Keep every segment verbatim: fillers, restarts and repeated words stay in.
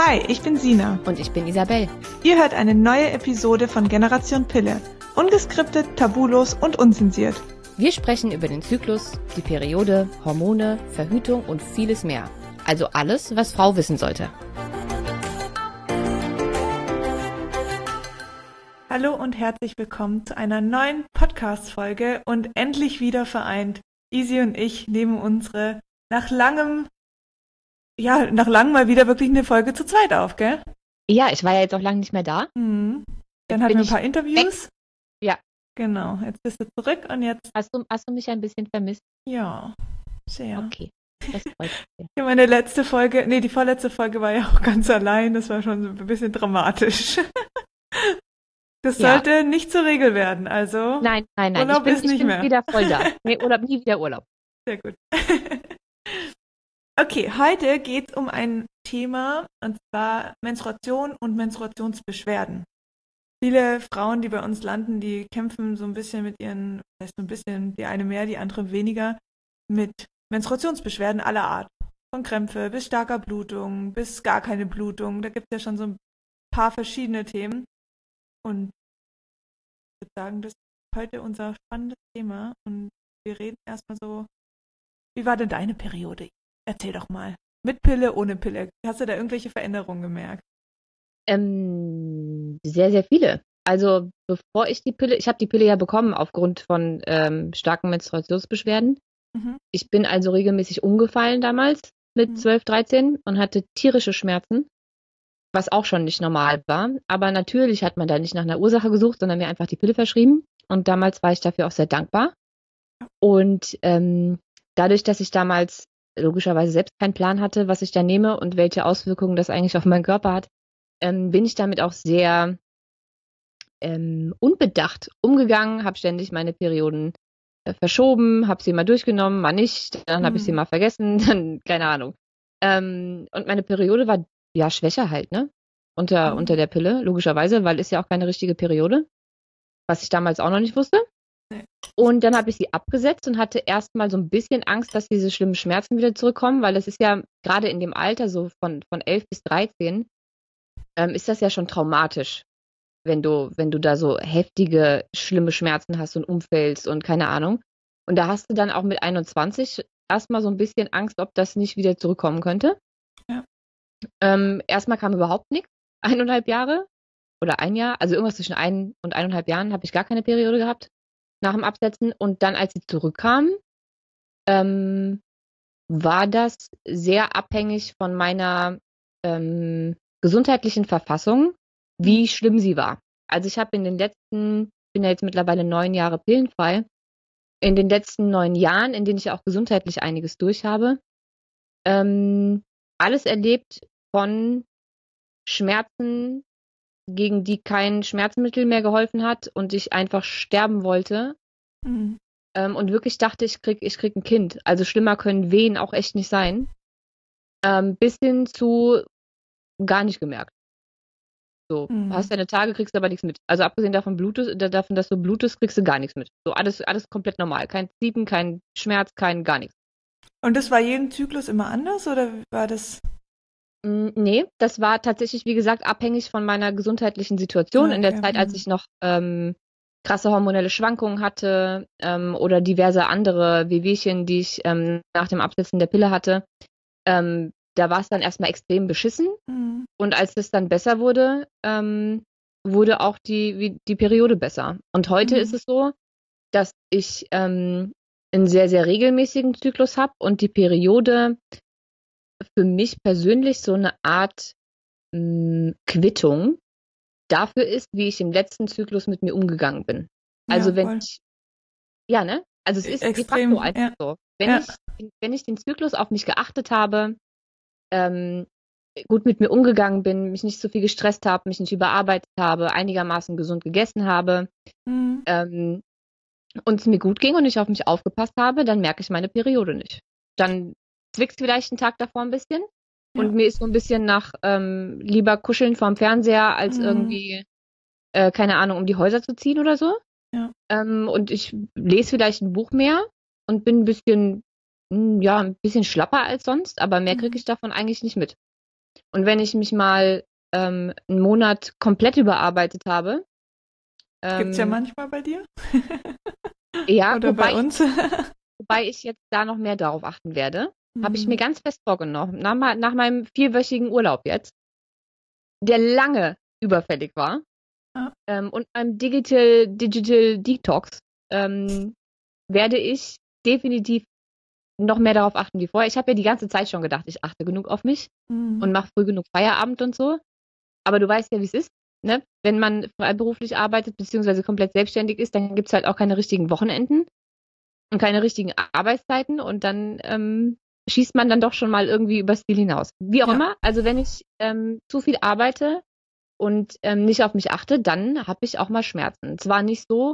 Hi, ich bin Sina. Und ich bin Isabel. Ihr hört eine neue Episode von Generation Pille. Ungeskriptet, tabulos und unzensiert. Wir sprechen über den Zyklus, die Periode, Hormone, Verhütung und vieles mehr. Also alles, was Frau wissen sollte. Hallo und herzlich willkommen zu einer neuen Podcast-Folge und endlich wieder vereint. Isi und ich nehmen unsere nach langem, ja, nach langem mal wieder wirklich eine Folge zu zweit auf, gell? Ja, ich war ja jetzt auch lange nicht mehr da. Mhm. Dann hatten wir ein paar Interviews. Weg. Ja. Genau, jetzt bist du zurück und jetzt... Hast du, hast du mich ein bisschen vermisst? Ja, sehr. Okay, das freut mich. Ja, meine letzte Folge, nee, die vorletzte Folge war ja auch ganz allein. Das war schon ein bisschen dramatisch. Das Ja. sollte nicht zur Regel werden, also Nein, nein, nein. Urlaub ich bin, ist ich nicht bin mehr. wieder voll da. Nee, Urlaub, nie wieder Urlaub. Sehr gut. Okay, heute geht es um ein Thema, und zwar Menstruation und Menstruationsbeschwerden. Viele Frauen, die bei uns landen, die kämpfen so ein bisschen mit ihren, das heißt so ein bisschen, die eine mehr, die andere weniger, mit Menstruationsbeschwerden aller Art. Von Krämpfe bis starker Blutung, bis gar keine Blutung. Da gibt es ja schon so ein paar verschiedene Themen. Und ich würde sagen, das ist heute unser spannendes Thema. Und wir reden erstmal so, wie war denn deine Periode? Erzähl doch mal. Mit Pille, ohne Pille. Hast du da irgendwelche Veränderungen gemerkt? Ähm, sehr, sehr viele. Also bevor ich die Pille, ich habe die Pille ja bekommen aufgrund von ähm, starken Menstruationsbeschwerden. Mhm. Ich bin also regelmäßig umgefallen damals mit Mhm. zwölf, dreizehn und hatte tierische Schmerzen, was auch schon nicht normal war. Aber natürlich hat man da nicht nach einer Ursache gesucht, sondern mir einfach die Pille verschrieben. Und damals war ich dafür auch sehr dankbar. Und ähm, dadurch, dass ich damals logischerweise selbst keinen Plan hatte, was ich da nehme und welche Auswirkungen das eigentlich auf meinen Körper hat, ähm, bin ich damit auch sehr ähm, unbedacht umgegangen, habe ständig meine Perioden äh, verschoben, habe sie mal durchgenommen, mal nicht, dann habe ich sie Mhm. mal vergessen, dann keine Ahnung. Ähm, und meine Periode war ja schwächer halt, ne? Unter, Mhm. unter der Pille, logischerweise, weil ist ja auch keine richtige Periode, was ich damals auch noch nicht wusste. Nee. Und dann habe ich sie abgesetzt und hatte erstmal so ein bisschen Angst, dass diese schlimmen Schmerzen wieder zurückkommen, weil das ist ja gerade in dem Alter, so von, von elf bis dreizehn, ähm, ist das ja schon traumatisch, wenn du, wenn du da so heftige, schlimme Schmerzen hast und umfällst und keine Ahnung. Und da hast du dann auch mit einundzwanzig erstmal so ein bisschen Angst, ob das nicht wieder zurückkommen könnte. Ja. Ähm, erstmal kam überhaupt nichts. Eineinhalb Jahre oder ein Jahr, also irgendwas zwischen ein und eineinhalb Jahren habe ich gar keine Periode gehabt nach dem Absetzen. Und dann, als sie zurückkam, ähm, war das sehr abhängig von meiner ähm, gesundheitlichen Verfassung, wie schlimm sie war. Also ich habe in den letzten, ich bin ja jetzt mittlerweile neun Jahre pillenfrei, in den letzten neun Jahren, in denen ich auch gesundheitlich einiges durch habe, ähm, alles erlebt von Schmerzen, gegen die kein Schmerzmittel mehr geholfen hat und ich einfach sterben wollte. Mhm. Ähm, und wirklich dachte, ich krieg, ich krieg ein Kind. Also schlimmer können Wehen auch echt nicht sein. Ähm, bis hin zu gar nicht gemerkt. So, Mhm. hast deine Tage, kriegst aber nichts mit. Also abgesehen davon, blutest, davon, dass du blutest, kriegst du gar nichts mit. So, alles, alles komplett normal. Kein Ziepen, kein Schmerz, kein gar nichts. Und das war jeden Zyklus immer anders oder war das? Mm, nee, das war tatsächlich, wie gesagt, abhängig von meiner gesundheitlichen Situation. Ah, In der okay. Zeit, als Mhm. ich noch ähm, krasse hormonelle Schwankungen hatte ähm, oder diverse andere Wehwehchen, die ich ähm, nach dem Absetzen der Pille hatte, ähm, da war es dann erstmal extrem beschissen. Mhm. Und als es dann besser wurde, ähm, wurde auch die, wie, die Periode besser. Und heute Mhm. ist es so, dass ich ähm, einen sehr, sehr regelmäßigen Zyklus habe und die Periode für mich persönlich so eine Art mh, Quittung dafür ist, wie ich im letzten Zyklus mit mir umgegangen bin. Also Ja, wenn voll. ich, ja, ne? Also es ist de facto Extrem, einfach ja. so. Wenn Ja. ich, wenn ich den Zyklus auf mich geachtet habe, ähm, gut mit mir umgegangen bin, mich nicht so viel gestresst habe, mich nicht überarbeitet habe, einigermaßen gesund gegessen habe, Mhm. ähm, und es mir gut ging und ich auf mich aufgepasst habe, dann merke ich meine Periode nicht. Dann zwickt vielleicht einen Tag davor ein bisschen Ja. und mir ist so ein bisschen nach ähm, lieber kuscheln vorm Fernseher, als Mhm. irgendwie, äh, keine Ahnung, um die Häuser zu ziehen oder so. Ja. Ähm, und ich lese vielleicht ein Buch mehr und bin ein bisschen, mh, ja, ein bisschen schlapper als sonst, aber mehr kriege Mhm. ich davon eigentlich nicht mit. Und wenn ich mich mal ähm, einen Monat komplett überarbeitet habe, Gibt's ja ähm, manchmal bei dir. ja, Oder bei wobei ich, uns. wobei ich jetzt da noch mehr darauf achten werde, habe ich mir Mhm. ganz fest vorgenommen, nach, ma- nach meinem vierwöchigen Urlaub jetzt, der lange überfällig war, Ja. ähm, und einem Digital, Digital Detox, ähm, werde ich definitiv noch mehr darauf achten wie vorher. Ich habe ja die ganze Zeit schon gedacht, ich achte genug auf mich Mhm. und mache früh genug Feierabend und so. Aber du weißt ja, wie es ist, ne? Wenn man freiberuflich arbeitet, beziehungsweise komplett selbstständig ist, dann gibt es halt auch keine richtigen Wochenenden und keine richtigen Arbeitszeiten und dann ähm, schießt man dann doch schon mal irgendwie übers Ziel hinaus. Wie auch Ja. immer, also wenn ich ähm, zu viel arbeite und ähm, nicht auf mich achte, dann habe ich auch mal Schmerzen. Zwar nicht so,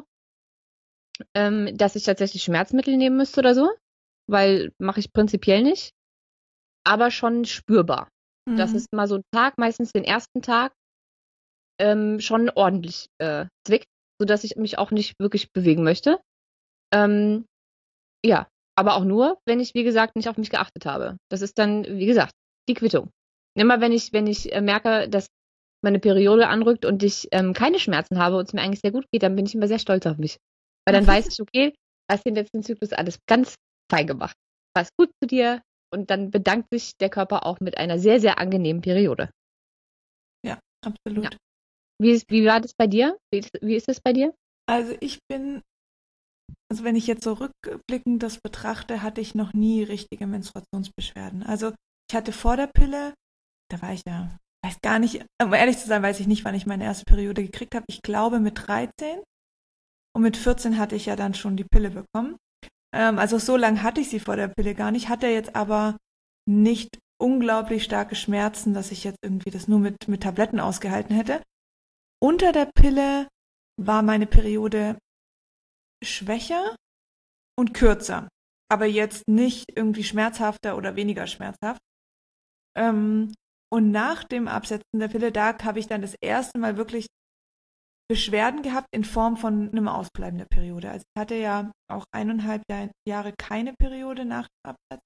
ähm, dass ich tatsächlich Schmerzmittel nehmen müsste oder so, weil mache ich prinzipiell nicht, aber schon spürbar. Das Mhm. ist mal so ein Tag, meistens den ersten Tag, ähm, schon ordentlich äh, zwickt, sodass ich mich auch nicht wirklich bewegen möchte. Ähm, ja, aber auch nur, wenn ich, wie gesagt, nicht auf mich geachtet habe. Das ist dann, wie gesagt, die Quittung. Immer wenn ich, wenn ich äh, merke, dass meine Periode anrückt und ich ähm, keine Schmerzen habe und es mir eigentlich sehr gut geht, dann bin ich immer sehr stolz auf mich. Weil dann weiß ich, okay, hast den letzten Zyklus alles ganz fein gemacht. War es gut zu dir und dann bedankt sich der Körper auch mit einer sehr, sehr angenehmen Periode. Ja, Ja. absolut. Wie, ist, wie war das bei dir? Wie ist, wie ist das bei dir? Also ich bin, also wenn ich jetzt so rückblickend das betrachte, hatte ich noch nie richtige Menstruationsbeschwerden. Also ich hatte vor der Pille, da war ich ja, weiß gar nicht, um ehrlich zu sein, weiß ich nicht, wann ich meine erste Periode gekriegt habe. Ich glaube mit dreizehn und mit vierzehn hatte ich ja dann schon die Pille bekommen. Ähm, also so lange hatte ich sie vor der Pille gar nicht, hatte jetzt aber nicht unglaublich starke Schmerzen, dass ich jetzt irgendwie das nur mit, mit Tabletten ausgehalten hätte. Unter der Pille war meine Periode schwächer und kürzer, aber jetzt nicht irgendwie schmerzhafter oder weniger schmerzhaft. Ähm, und nach dem Absetzen der Pille, da habe ich dann das erste Mal wirklich Beschwerden gehabt in Form von einem Ausbleiben der Periode. Also ich hatte ja auch eineinhalb Jahr, Jahre keine Periode nach dem Absetzen,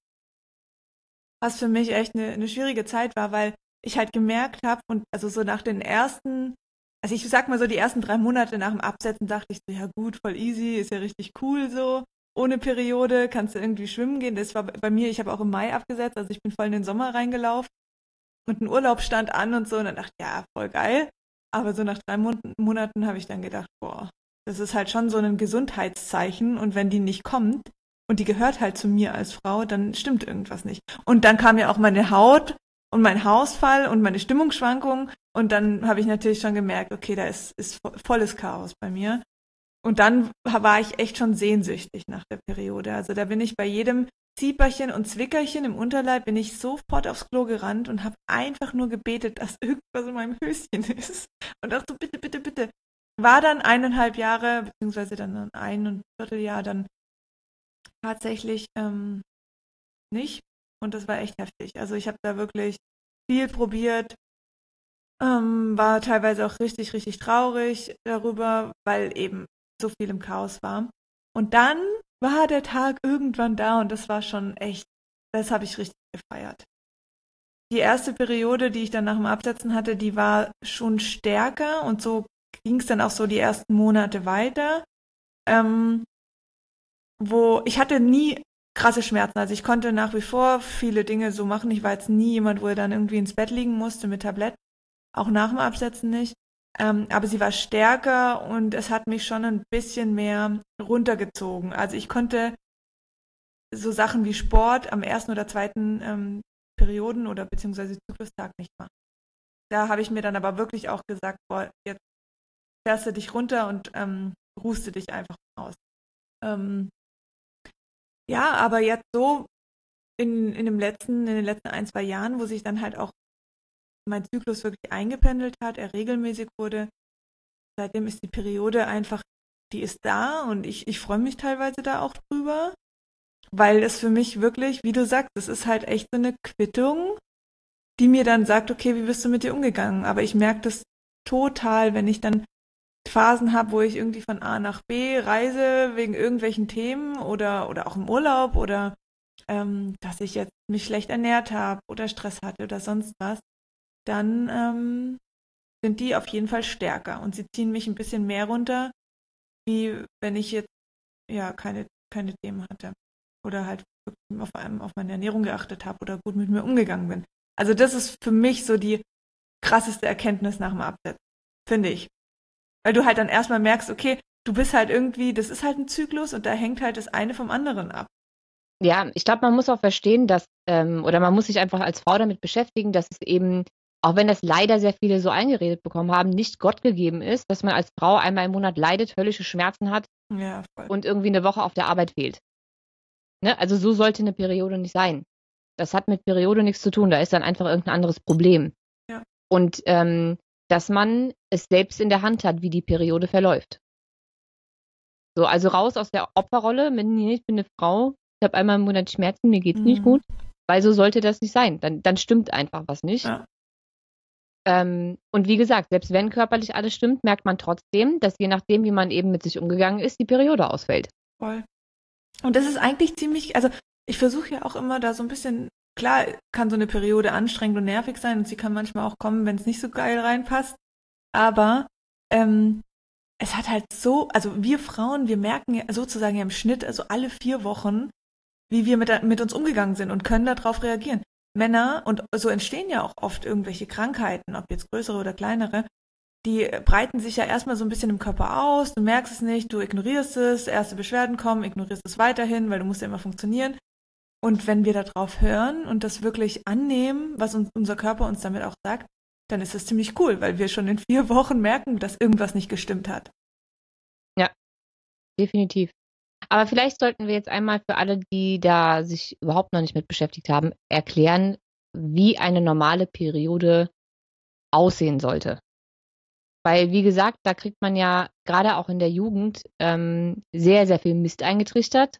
was für mich echt eine, eine schwierige Zeit war, weil ich halt gemerkt habe und also so nach den ersten, also ich sag mal so die ersten drei Monate nach dem Absetzen dachte ich so, ja gut, voll easy, ist ja richtig cool so, ohne Periode, kannst du irgendwie schwimmen gehen. Das war bei mir, ich habe auch im Mai abgesetzt, also ich bin voll in den Sommer reingelaufen und ein Urlaub stand an und so und dann dachte ich, ja, voll geil. Aber so nach drei Mon Monaten habe ich dann gedacht, boah, das ist halt schon so ein Gesundheitszeichen und wenn die nicht kommt und die gehört halt zu mir als Frau, dann stimmt irgendwas nicht. Und dann kam ja auch meine Haut und mein Haarausfall und meine Stimmungsschwankungen und dann habe ich natürlich schon gemerkt, okay, da ist, ist volles Chaos bei mir. Und dann war ich echt schon sehnsüchtig nach der Periode. Also da bin ich bei jedem Zieperchen und Zwickerchen im Unterleib bin ich sofort aufs Klo gerannt und habe einfach nur gebetet, dass irgendwas in meinem Höschen ist. Und dachte so, bitte, bitte, bitte. War dann eineinhalb Jahre, beziehungsweise dann ein und Vierteljahr dann tatsächlich ähm, nicht. Und das war echt heftig. Also ich habe da wirklich viel probiert, ähm, war teilweise auch richtig, richtig traurig darüber, weil eben so viel im Chaos war. Und dann war der Tag irgendwann da und das war schon echt, das habe ich richtig gefeiert. Die erste Periode, die ich dann nach dem Absetzen hatte, die war schon stärker und so ging es dann auch so die ersten Monate weiter, ähm, wo ich hatte nie krasse Schmerzen. Also ich konnte nach wie vor viele Dinge so machen. Ich war jetzt nie jemand, wo er dann irgendwie ins Bett liegen musste mit Tablett, auch nach dem Absetzen nicht. Ähm, aber sie war stärker und es hat mich schon ein bisschen mehr runtergezogen. Also ich konnte so Sachen wie Sport am ersten oder zweiten ähm, Perioden- oder beziehungsweise Zyklustag nicht machen. Da habe ich mir dann aber wirklich auch gesagt, boah, jetzt fährst du dich runter und ähm, ruhst du dich einfach aus. Ähm, ja, aber jetzt so in, in dem letzten, in den letzten ein, zwei Jahren, wo sich dann halt auch mein Zyklus wirklich eingependelt hat, er regelmäßig wurde, seitdem ist die Periode einfach, die ist da und ich, ich freue mich teilweise da auch drüber, weil es für mich wirklich, wie du sagst, es ist halt echt so eine Quittung, die mir dann sagt, okay, wie bist du mit dir umgegangen? Aber ich merke das total, wenn ich dann Phasen habe, wo ich irgendwie von A nach B reise wegen irgendwelchen Themen oder, oder auch im Urlaub oder ähm, dass ich jetzt mich schlecht ernährt habe oder Stress hatte oder sonst was. dann ähm, sind die auf jeden Fall stärker und sie ziehen mich ein bisschen mehr runter, wie wenn ich jetzt ja keine, keine Themen hatte oder halt auf, einem, auf meine Ernährung geachtet habe oder gut mit mir umgegangen bin. Also das ist für mich so die krasseste Erkenntnis nach dem Absetzen, finde ich. Weil du halt dann erstmal merkst, okay, du bist halt irgendwie, das ist halt ein Zyklus und da hängt halt das eine vom anderen ab. Ja, ich glaube, man muss auch verstehen, dass, ähm, oder man muss sich einfach als Frau damit beschäftigen, dass es eben, auch wenn das leider sehr viele so eingeredet bekommen haben, nicht Gott gegeben ist, dass man als Frau einmal im Monat leidet, höllische Schmerzen hat Ja, voll. und irgendwie eine Woche auf der Arbeit fehlt. Ne? Also so sollte eine Periode nicht sein. Das hat mit Periode nichts zu tun, da ist dann einfach irgendein anderes Problem. Ja. Und ähm, dass man es selbst in der Hand hat, wie die Periode verläuft. So, also raus aus der Opferrolle, mit, nee, ich bin eine Frau, ich habe einmal im Monat Schmerzen, mir geht's Mhm. nicht gut, weil so sollte das nicht sein. Dann, dann stimmt einfach was nicht. Ja. Ähm, und wie gesagt, selbst wenn körperlich alles stimmt, merkt man trotzdem, dass je nachdem, wie man eben mit sich umgegangen ist, die Periode ausfällt. Voll. Und das ist eigentlich ziemlich, also ich versuche ja auch immer da so ein bisschen, klar kann so eine Periode anstrengend und nervig sein und sie kann manchmal auch kommen, wenn es nicht so geil reinpasst, aber ähm, es hat halt so, also wir Frauen, wir merken ja sozusagen ja im Schnitt, also alle vier Wochen, wie wir mit, mit uns umgegangen sind und können darauf reagieren. Männer, und so entstehen ja auch oft irgendwelche Krankheiten, ob jetzt größere oder kleinere, die breiten sich ja erstmal so ein bisschen im Körper aus, du merkst es nicht, du ignorierst es, erste Beschwerden kommen, ignorierst es weiterhin, weil du musst ja immer funktionieren. Und wenn wir darauf hören und das wirklich annehmen, was uns, unser Körper uns damit auch sagt, dann ist das ziemlich cool, weil wir schon in vier Wochen merken, dass irgendwas nicht gestimmt hat. Ja, definitiv. Aber vielleicht sollten wir jetzt einmal für alle, die da sich überhaupt noch nicht mit beschäftigt haben, erklären, wie eine normale Periode aussehen sollte. Weil, wie gesagt, da kriegt man ja gerade auch in der Jugend ähm, sehr, sehr viel Mist eingetrichtert.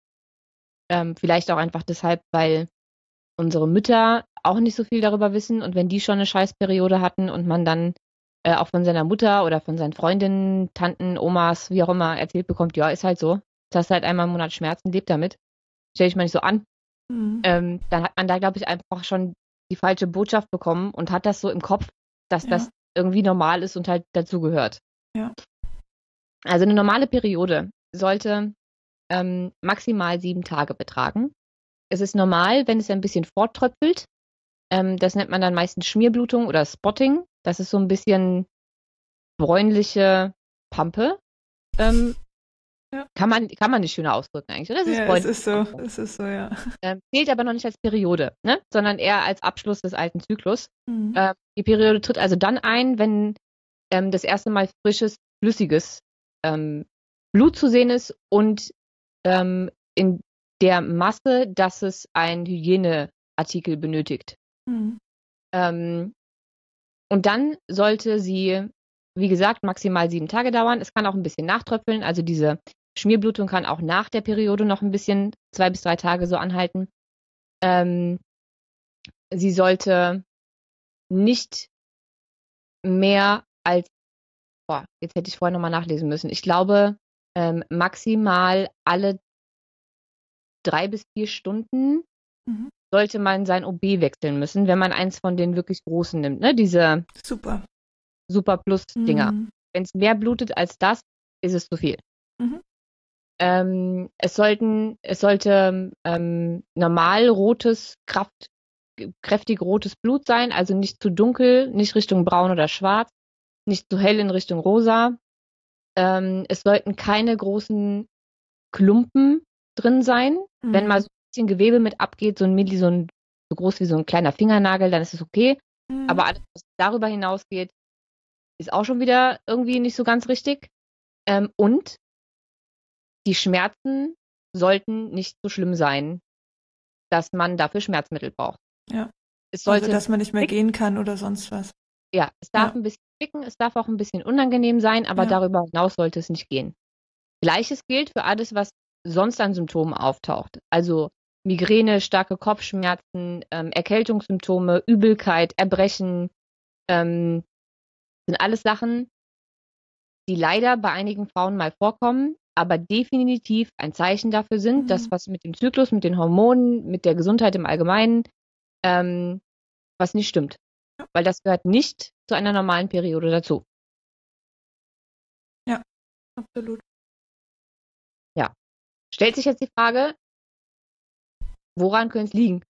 Ähm, vielleicht auch einfach deshalb, weil unsere Mütter auch nicht so viel darüber wissen und wenn die schon eine Scheißperiode hatten und man dann äh, auch von seiner Mutter oder von seinen Freundinnen, Tanten, Omas, wie auch immer erzählt bekommt, ja, ist halt so. Du hast halt einmal im Monat Schmerzen, lebt damit. Stell dich mal nicht so an. Mhm. Ähm, dann hat man da, glaube ich, einfach schon die falsche Botschaft bekommen und hat das so im Kopf, dass Ja. das irgendwie normal ist und halt dazugehört. Ja. Also eine normale Periode sollte ähm, maximal sieben Tage betragen. Es ist normal, wenn es ein bisschen forttröpfelt. Ähm, das nennt man dann meistens Schmierblutung oder Spotting. Das ist so ein bisschen bräunliche Pampe. Ähm, Ja. kann man, kann man nicht schöner ausdrücken eigentlich. Das ist Ja, es bräunliche ist so, Pampe. es ist so, ja. Ähm, zählt aber noch nicht als Periode, ne? Sondern eher als Abschluss des alten Zyklus. Mhm. Ähm, die Periode tritt also dann ein, wenn ähm, das erste Mal frisches, flüssiges ähm, Blut zu sehen ist und ähm, in der Masse, dass es ein Hygieneartikel benötigt. Mhm. Ähm, und dann sollte sie, wie gesagt, maximal sieben Tage dauern. Es kann auch ein bisschen nachtröpfeln. Also diese Schmierblutung kann auch nach der Periode noch ein bisschen, zwei bis drei Tage so anhalten. Ähm, sie sollte nicht mehr als, boah, jetzt hätte ich vorher nochmal nachlesen müssen. Ich glaube, ähm, maximal alle drei bis vier Stunden Mhm. sollte man sein O B wechseln müssen, wenn man eins von den wirklich großen nimmt, ne? Diese Super. Super Plus-Dinger. Mhm. Wenn es mehr blutet als das, ist es zu viel. Mhm. Ähm, es sollten, es sollte ähm, normal rotes, Kraft, kräftig rotes Blut sein, also nicht zu dunkel, nicht Richtung braun oder schwarz, nicht zu hell in Richtung rosa. Ähm, es sollten keine großen Klumpen drin sein. Mhm. Wenn mal so ein bisschen Gewebe mit abgeht, so ein Milli, so, ein, so groß wie so ein kleiner Fingernagel, dann ist es okay. Mhm. Aber alles, was darüber hinausgeht, ist auch schon wieder irgendwie nicht so ganz richtig. Ähm, und die Schmerzen sollten nicht so schlimm sein, dass man dafür Schmerzmittel braucht. Ja. Es sollte, Also, dass man nicht mehr gehen kann oder sonst was. ja, es darf Ja. ein bisschen picken, es darf auch ein bisschen unangenehm sein, aber Ja. darüber hinaus sollte es nicht gehen. Gleiches gilt für alles, was sonst an Symptomen auftaucht. Also Migräne, starke Kopfschmerzen, ähm, Erkältungssymptome, Übelkeit, Erbrechen, ähm, sind alles Sachen, die leider bei einigen Frauen mal vorkommen, aber definitiv ein Zeichen dafür sind, Mhm. dass was mit dem Zyklus, mit den Hormonen, mit der Gesundheit im Allgemeinen, ähm, was nicht stimmt. Ja. weil das gehört nicht zu einer normalen Periode dazu. Ja, absolut. Ja. Stellt sich jetzt die Frage, woran könnte es liegen?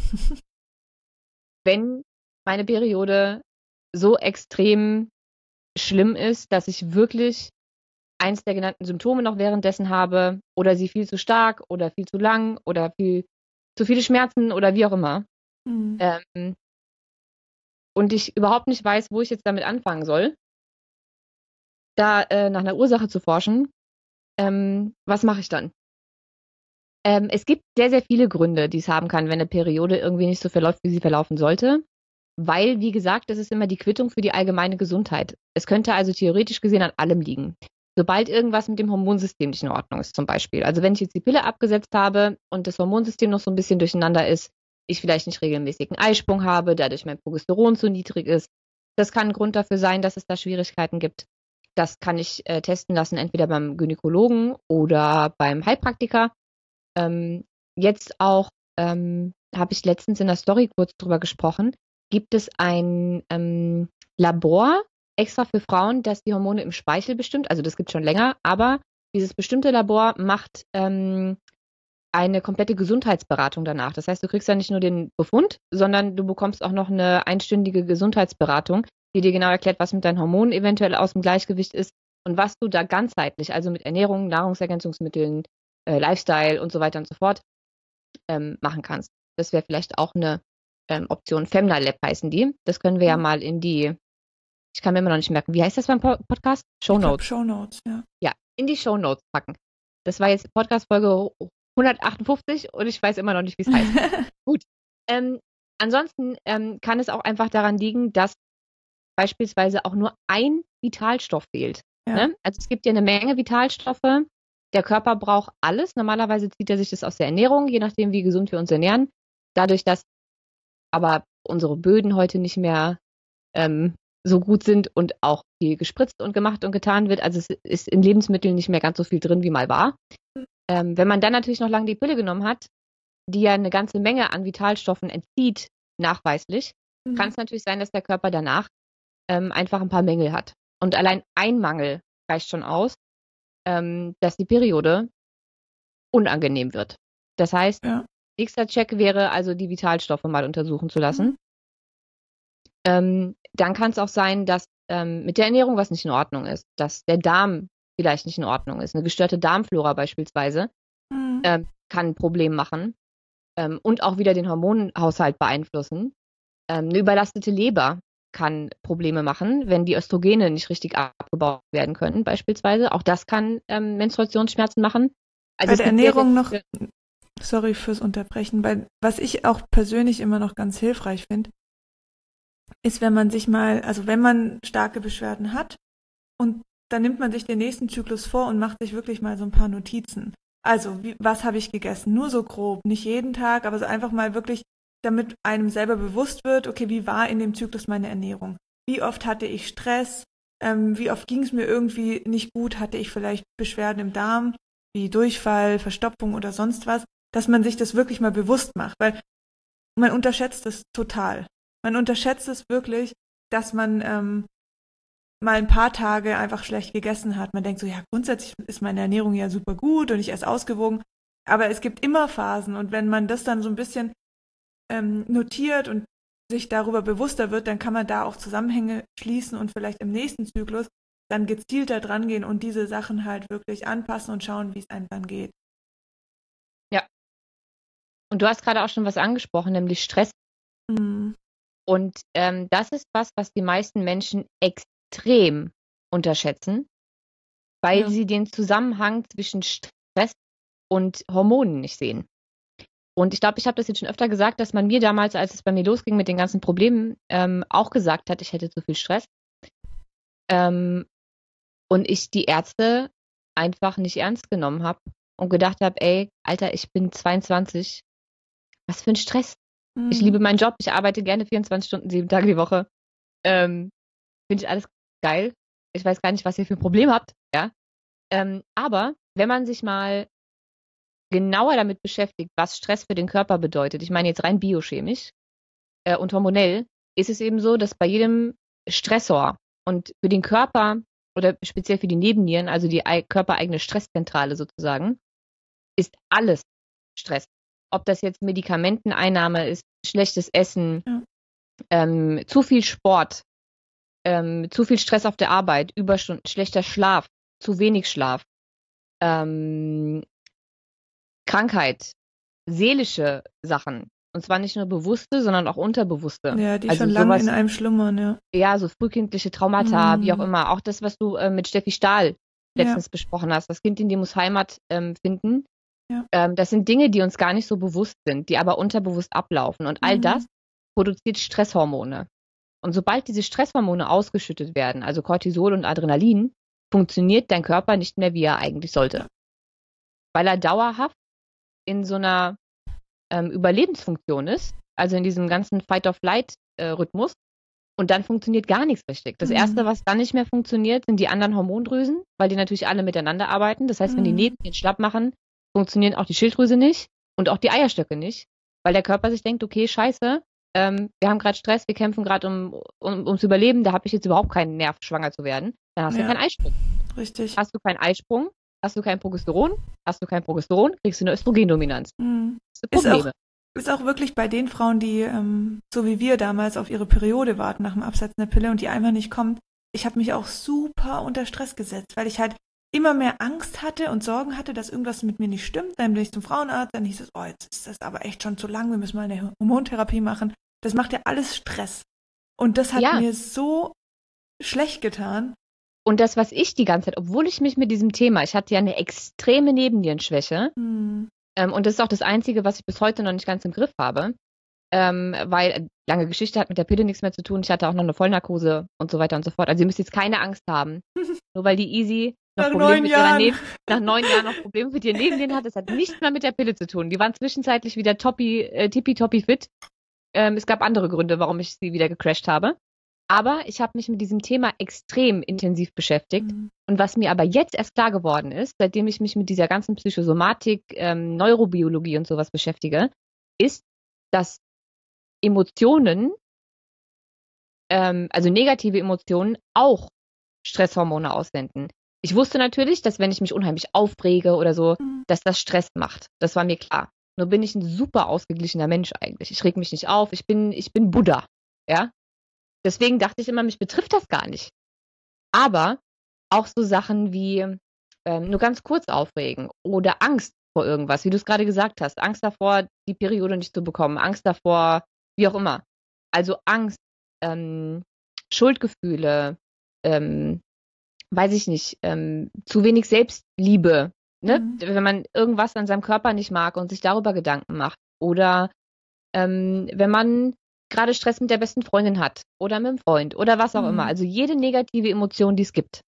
Wenn meine Periode so extrem schlimm ist, dass ich wirklich eins der genannten Symptome noch währenddessen habe oder sie viel zu stark oder viel zu lang oder viel zu viele Schmerzen oder wie auch immer. Mhm. Ähm, und ich überhaupt nicht weiß, wo ich jetzt damit anfangen soll, da äh, nach einer Ursache zu forschen, ähm, was mache ich dann? Ähm, es gibt sehr, sehr viele Gründe, die es haben kann, wenn eine Periode irgendwie nicht so verläuft, wie sie verlaufen sollte. Weil, wie gesagt, das ist immer die Quittung für die allgemeine Gesundheit. Es könnte also theoretisch gesehen an allem liegen. Sobald irgendwas mit dem Hormonsystem nicht in Ordnung ist, zum Beispiel. Also wenn ich jetzt die Pille abgesetzt habe und das Hormonsystem noch so ein bisschen durcheinander ist, ich vielleicht nicht regelmäßig einen Eisprung habe, dadurch mein Progesteron zu niedrig ist, das kann ein Grund dafür sein, dass es da Schwierigkeiten gibt. Das kann ich äh, testen lassen, entweder beim Gynäkologen oder beim Heilpraktiker. Ähm, jetzt auch ähm, habe ich letztens in der Story kurz drüber gesprochen, gibt es ein ähm, Labor extra für Frauen, das die Hormone im Speichel bestimmt. Also das gibt es schon länger, aber dieses bestimmte Labor macht ähm, eine komplette Gesundheitsberatung danach. Das heißt, du kriegst ja nicht nur den Befund, sondern du bekommst auch noch eine einstündige Gesundheitsberatung, die dir genau erklärt, was mit deinen Hormonen eventuell aus dem Gleichgewicht ist und was du da ganzheitlich, also mit Ernährung, Nahrungsergänzungsmitteln, äh, Lifestyle und so weiter und so fort, ähm, machen kannst. Das wäre vielleicht auch eine ähm, Option. Femna Lab heißen die. Das können wir ja mal in die, ich kann mir immer noch nicht merken, wie heißt das beim po Podcast? Show Notes. Show Notes, ja. Ja, in die Show Notes packen. Das war jetzt Podcast-Folge hundertachtundfünfzig und ich weiß immer noch nicht, wie es heißt. Gut. Ähm, ansonsten ähm, kann es auch einfach daran liegen, dass beispielsweise auch nur ein Vitalstoff fehlt. Ja. Ne? Also es gibt ja eine Menge Vitalstoffe. Der Körper braucht alles. Normalerweise zieht er sich das aus der Ernährung, je nachdem, wie gesund wir uns ernähren. Dadurch, dass aber unsere Böden heute nicht mehr ähm, so gut sind und auch viel gespritzt und gemacht und getan wird. Also es ist in Lebensmitteln nicht mehr ganz so viel drin, wie mal war. Ähm, wenn man dann natürlich noch lange die Pille genommen hat, die ja eine ganze Menge an Vitalstoffen entzieht, nachweislich, mhm. kann es natürlich sein, dass der Körper danach ähm, einfach ein paar Mängel hat. Und allein ein Mangel reicht schon aus, ähm, dass die Periode unangenehm wird. Das heißt, ja. nächster Check wäre also, die Vitalstoffe mal untersuchen zu lassen. Mhm. Ähm, dann kann es auch sein, dass ähm, mit der Ernährung was nicht in Ordnung ist, dass der Darm vielleicht nicht in Ordnung ist. Eine gestörte Darmflora beispielsweise mhm. ähm, kann ein Problem machen ähm, und auch wieder den Hormonhaushalt beeinflussen. Ähm, eine überlastete Leber kann Probleme machen, wenn die Östrogene nicht richtig abgebaut werden können, beispielsweise. Auch das kann ähm, Menstruationsschmerzen machen. Also bei der Ernährung noch, sorry fürs Unterbrechen, weil was ich auch persönlich immer noch ganz hilfreich finde, ist, wenn man sich mal, also wenn man starke Beschwerden hat und dann nimmt man sich den nächsten Zyklus vor und macht sich wirklich mal so ein paar Notizen. Also, wie, was habe ich gegessen? Nur so grob, nicht jeden Tag, aber so einfach mal wirklich, damit einem selber bewusst wird, okay, wie war in dem Zyklus meine Ernährung? Wie oft hatte ich Stress? Ähm, wie oft ging es mir irgendwie nicht gut? Hatte ich vielleicht Beschwerden im Darm, wie Durchfall, Verstopfung oder sonst was? Dass man sich das wirklich mal bewusst macht, weil man unterschätzt es total. Man unterschätzt es wirklich, dass man ähm, mal ein paar Tage einfach schlecht gegessen hat. Man denkt so, ja, grundsätzlich ist meine Ernährung ja super gut und ich esse ausgewogen. Aber es gibt immer Phasen und wenn man das dann so ein bisschen ähm, notiert und sich darüber bewusster wird, dann kann man da auch Zusammenhänge schließen und vielleicht im nächsten Zyklus dann gezielter dran gehen und diese Sachen halt wirklich anpassen und schauen, wie es einem dann geht. Ja. Und du hast gerade auch schon was angesprochen, nämlich Stress. Mhm. Und ähm, das ist was, was die meisten Menschen extrem unterschätzen, weil ja. sie den Zusammenhang zwischen Stress und Hormonen nicht sehen. Und ich glaube, ich habe das jetzt schon öfter gesagt, dass man mir damals, als es bei mir losging mit den ganzen Problemen, ähm, auch gesagt hat, ich hätte zu viel Stress. Ähm, und ich die Ärzte einfach nicht ernst genommen habe und gedacht habe, ey, Alter, ich bin zweiundzwanzig. Was für ein Stress. Mhm. Ich liebe meinen Job, ich arbeite gerne vierundzwanzig Stunden, sieben Tage die Woche. Ähm, Finde ich alles geil. Ich weiß gar nicht, was ihr für ein Problem habt, ja. Ähm, aber wenn man sich mal genauer damit beschäftigt, was Stress für den Körper bedeutet, ich meine jetzt rein biochemisch äh, und hormonell, ist es eben so, dass bei jedem Stressor und für den Körper oder speziell für die Nebennieren, also die ei- körpereigene Stresszentrale sozusagen, ist alles Stress. Ob das jetzt Medikamenteneinnahme ist, schlechtes Essen, Ja. ähm, zu viel Sport, ähm, zu viel Stress auf der Arbeit, Überstunden, schlechter Schlaf, zu wenig Schlaf, ähm, Krankheit, seelische Sachen. Und zwar nicht nur bewusste, sondern auch unterbewusste. Ja, die Also schon lange in sowas, einem schlummern, ja. ja, so frühkindliche Traumata, wie auch Mm, immer. Auch das, was du äh, mit Steffi Stahl ja, letztens besprochen hast. Das Kind in dir muss Heimat ähm, finden. ja. Ähm, das sind Dinge, die uns gar nicht so bewusst sind, die aber unterbewusst ablaufen. Und all das Mm, produziert Stresshormone. Und sobald diese Stresshormone ausgeschüttet werden, also Cortisol und Adrenalin, funktioniert dein Körper nicht mehr, wie er eigentlich sollte. Weil er dauerhaft in so einer ähm, Überlebensfunktion ist, also in diesem ganzen Fight-of-Flight-Rhythmus. Und dann funktioniert gar nichts richtig. Das Erste, mm, was dann nicht mehr funktioniert, sind die anderen Hormondrüsen, weil die natürlich alle miteinander arbeiten. Das heißt, wenn die mm. Nebennieren schlapp machen, funktionieren auch die Schilddrüse nicht und auch die Eierstöcke nicht, weil der Körper sich denkt, okay, scheiße, ähm, wir haben gerade Stress, wir kämpfen gerade um, um, ums Überleben, da habe ich jetzt überhaupt keinen Nerv, schwanger zu werden. Dann hast du Ja, keinen Eisprung. richtig. Hast du keinen Eisprung, hast du kein Progesteron, hast du kein Progesteron, kriegst du eine Östrogendominanz. Mm. Das sind Ist auch, Probleme. ist auch wirklich bei den Frauen, die, ähm, so wie wir damals, auf ihre Periode warten nach dem Absetzen der Pille und die einfach nicht kommt. Ich habe mich auch super unter Stress gesetzt, weil ich halt immer mehr Angst hatte und Sorgen hatte, dass irgendwas mit mir nicht stimmt. Dann bin ich zum Frauenarzt, dann hieß es, oh, jetzt ist das aber echt schon zu lang, wir müssen mal eine Hormontherapie machen. Das macht ja alles Stress. Und das hat Ja, mir so schlecht getan. und das, was ich die ganze Zeit, obwohl ich mich mit diesem Thema, ich hatte ja eine extreme Nebennierenschwäche, Hm. ähm, und das ist auch das Einzige, was ich bis heute noch nicht ganz im Griff habe, ähm, weil äh, lange Geschichte hat mit der Pille nichts mehr zu tun. Ich hatte auch noch eine Vollnarkose und so weiter und so fort. Also ihr müsst jetzt keine Angst haben, nur weil die Easy noch Nach Probleme neun mit ihrer Jahren. Neben nach neun Jahren noch Probleme mit ihren Nebennieren hat. Das hat nichts mehr mit der Pille zu tun. Die waren zwischenzeitlich wieder toppi, äh, tippitoppi fit. Ähm, es gab andere Gründe, warum ich sie wieder gecrashed habe. Aber ich habe mich mit diesem Thema extrem intensiv beschäftigt. Hm. Und was mir aber jetzt erst klar geworden ist, seitdem ich mich mit dieser ganzen Psychosomatik, ähm, Neurobiologie und sowas beschäftige, ist, dass Emotionen, ähm, also negative Emotionen, auch Stresshormone aussenden. Ich wusste natürlich, dass wenn ich mich unheimlich aufrege oder so, Hm. dass das Stress macht. Das war mir klar. Nur bin ich ein super ausgeglichener Mensch eigentlich. Ich reg mich nicht auf. Ich bin, ich bin Buddha. Ja? Deswegen dachte ich immer, mich betrifft das gar nicht. Aber auch so Sachen wie ähm, nur ganz kurz aufregen oder Angst vor irgendwas, wie du es gerade gesagt hast. Angst davor, die Periode nicht zu bekommen. Angst davor, wie auch immer. Also Angst, ähm, Schuldgefühle, ähm, weiß ich nicht, ähm, zu wenig Selbstliebe. Ne? Hm. Wenn man irgendwas an seinem Körper nicht mag und sich darüber Gedanken macht. Oder ähm, wenn man gerade Stress mit der besten Freundin hat oder mit dem Freund oder was auch immer. Hm. Also jede negative Emotion, die es gibt,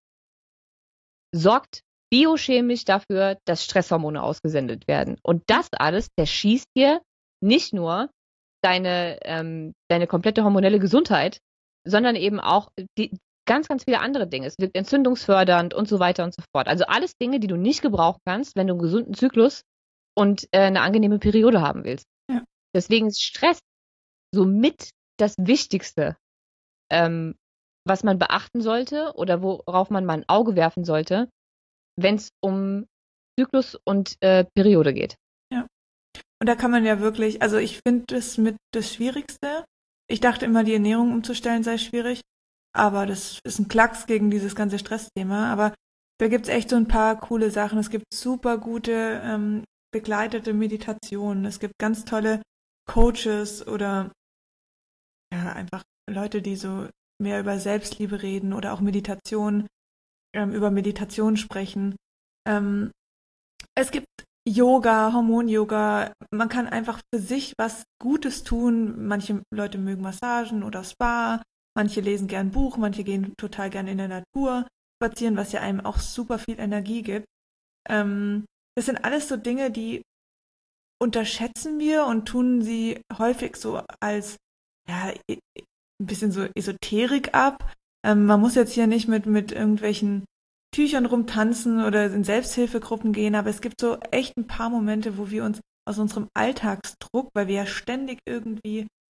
sorgt biochemisch dafür, dass Stresshormone ausgesendet werden. Und das alles, der schießt dir nicht nur deine, ähm, deine komplette hormonelle Gesundheit, sondern eben auch die, ganz, ganz viele andere Dinge. Es wirkt entzündungsfördernd und so weiter und so fort. Also alles Dinge, die du nicht gebrauchen kannst, wenn du einen gesunden Zyklus und äh, eine angenehme Periode haben willst. Ja. Deswegen ist Stress somit das Wichtigste, ähm, was man beachten sollte oder worauf man mal ein Auge werfen sollte, wenn es um Zyklus und äh, Periode geht. Ja. Und da kann man ja wirklich, also ich finde das mit das Schwierigste. Ich dachte immer, die Ernährung umzustellen sei schwierig, aber das ist ein Klacks gegen dieses ganze Stressthema. Aber da gibt's echt so ein paar coole Sachen. Es gibt super gute ähm, begleitete Meditationen. Es gibt ganz tolle Coaches oder ja, einfach Leute, die so mehr über Selbstliebe reden oder auch Meditation, ähm, über Meditation sprechen. Ähm, es gibt Yoga, Hormon-Yoga. Man kann einfach für sich was Gutes tun. Manche Leute mögen Massagen oder Spa. Manche lesen gern Buch. Manche gehen total gern in der Natur spazieren, was ja einem auch super viel Energie gibt. Ähm, das sind alles so Dinge, die unterschätzen wir und tun sie häufig so als ja, ein bisschen so Esoterik ab. Ähm, man muss jetzt hier nicht mit, mit irgendwelchen Tüchern rumtanzen oder in Selbsthilfegruppen gehen, aber es gibt so echt ein paar Momente, wo wir uns aus unserem Alltagsdruck, weil wir ja ständig irgendwie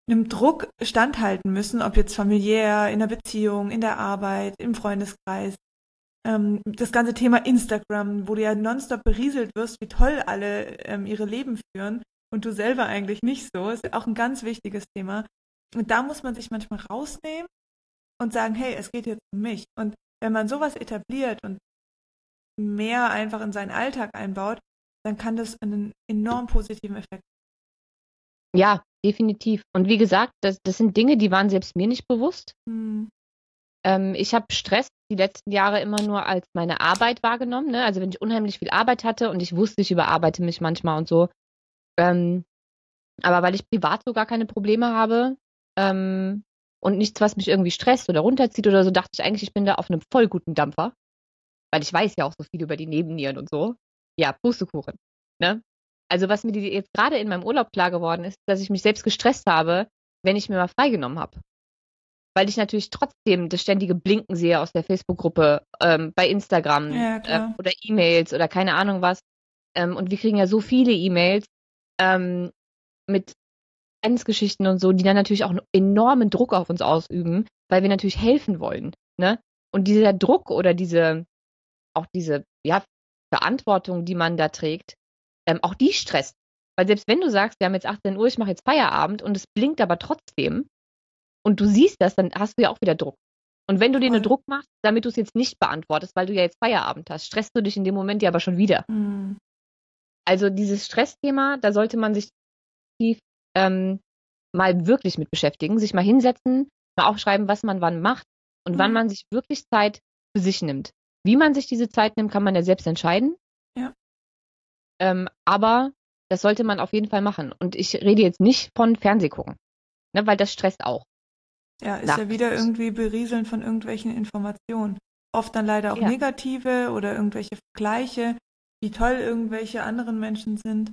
einem Druck standhalten müssen, ob jetzt familiär, in der Beziehung, in der Arbeit, im Freundeskreis. Ähm, das ganze Thema Instagram, wo du ja nonstop berieselt wirst, wie toll alle ähm, ihre Leben führen und du selber eigentlich nicht so, ist auch ein ganz wichtiges Thema. Und da muss man sich manchmal rausnehmen und sagen, hey, es geht jetzt um mich. Und wenn man sowas etabliert und mehr einfach in seinen Alltag einbaut, dann kann das einen enorm positiven Effekt haben. Ja, definitiv. Und wie gesagt, das, das sind Dinge, die waren selbst mir nicht bewusst. Hm. Ähm, ich habe Stress die letzten Jahre immer nur als meine Arbeit wahrgenommen. Ne? Also wenn ich unheimlich viel Arbeit hatte und ich wusste, ich überarbeite mich manchmal und so. Ähm, aber weil ich privat so gar keine Probleme habe ähm, und nichts, was mich irgendwie stresst oder runterzieht oder so, dachte ich eigentlich, ich bin da auf einem voll guten Dampfer. Weil ich weiß ja auch so viel über die Nebennieren und so. Ja, Pustekuchen. Ne? Also was mir die, jetzt gerade in meinem Urlaub klar geworden ist, dass ich mich selbst gestresst habe, wenn ich mir mal freigenommen habe. Weil ich natürlich trotzdem das ständige Blinken sehe aus der Facebook-Gruppe, ähm, bei Instagram Ja, äh, klar. oder E-Mails oder keine Ahnung was. Ähm, und wir kriegen ja so viele E-Mails ähm, mit Grenzgeschichten und so, die dann natürlich auch einen enormen Druck auf uns ausüben, weil wir natürlich helfen wollen. Ne? Und dieser Druck oder diese, auch diese ja, Verantwortung, die man da trägt, ähm, auch die stresst. Weil selbst wenn du sagst, wir haben jetzt achtzehn Uhr, ich mache jetzt Feierabend und es blinkt aber trotzdem und du siehst das, dann hast du ja auch wieder Druck. Und wenn du dir einen Voll. Druck machst, damit du es jetzt nicht beantwortest, weil du ja jetzt Feierabend hast, stresst du dich in dem Moment ja aber schon wieder. Hm. Also dieses Stressthema, da sollte man sich tief ähm, mal wirklich mit beschäftigen, sich mal hinsetzen, mal aufschreiben, was man wann macht und wann Hm. man sich wirklich Zeit für sich nimmt. Wie man sich diese Zeit nimmt, kann man ja selbst entscheiden. Ja. Ähm, aber das sollte man auf jeden Fall machen. Und ich rede jetzt nicht von Fernsehgucken, ne, weil das stresst auch. Ja, ist ja wieder Nachweislich. irgendwie Berieseln von irgendwelchen Informationen. Oft dann leider auch Ja. negative oder irgendwelche Vergleiche, wie toll irgendwelche anderen Menschen sind.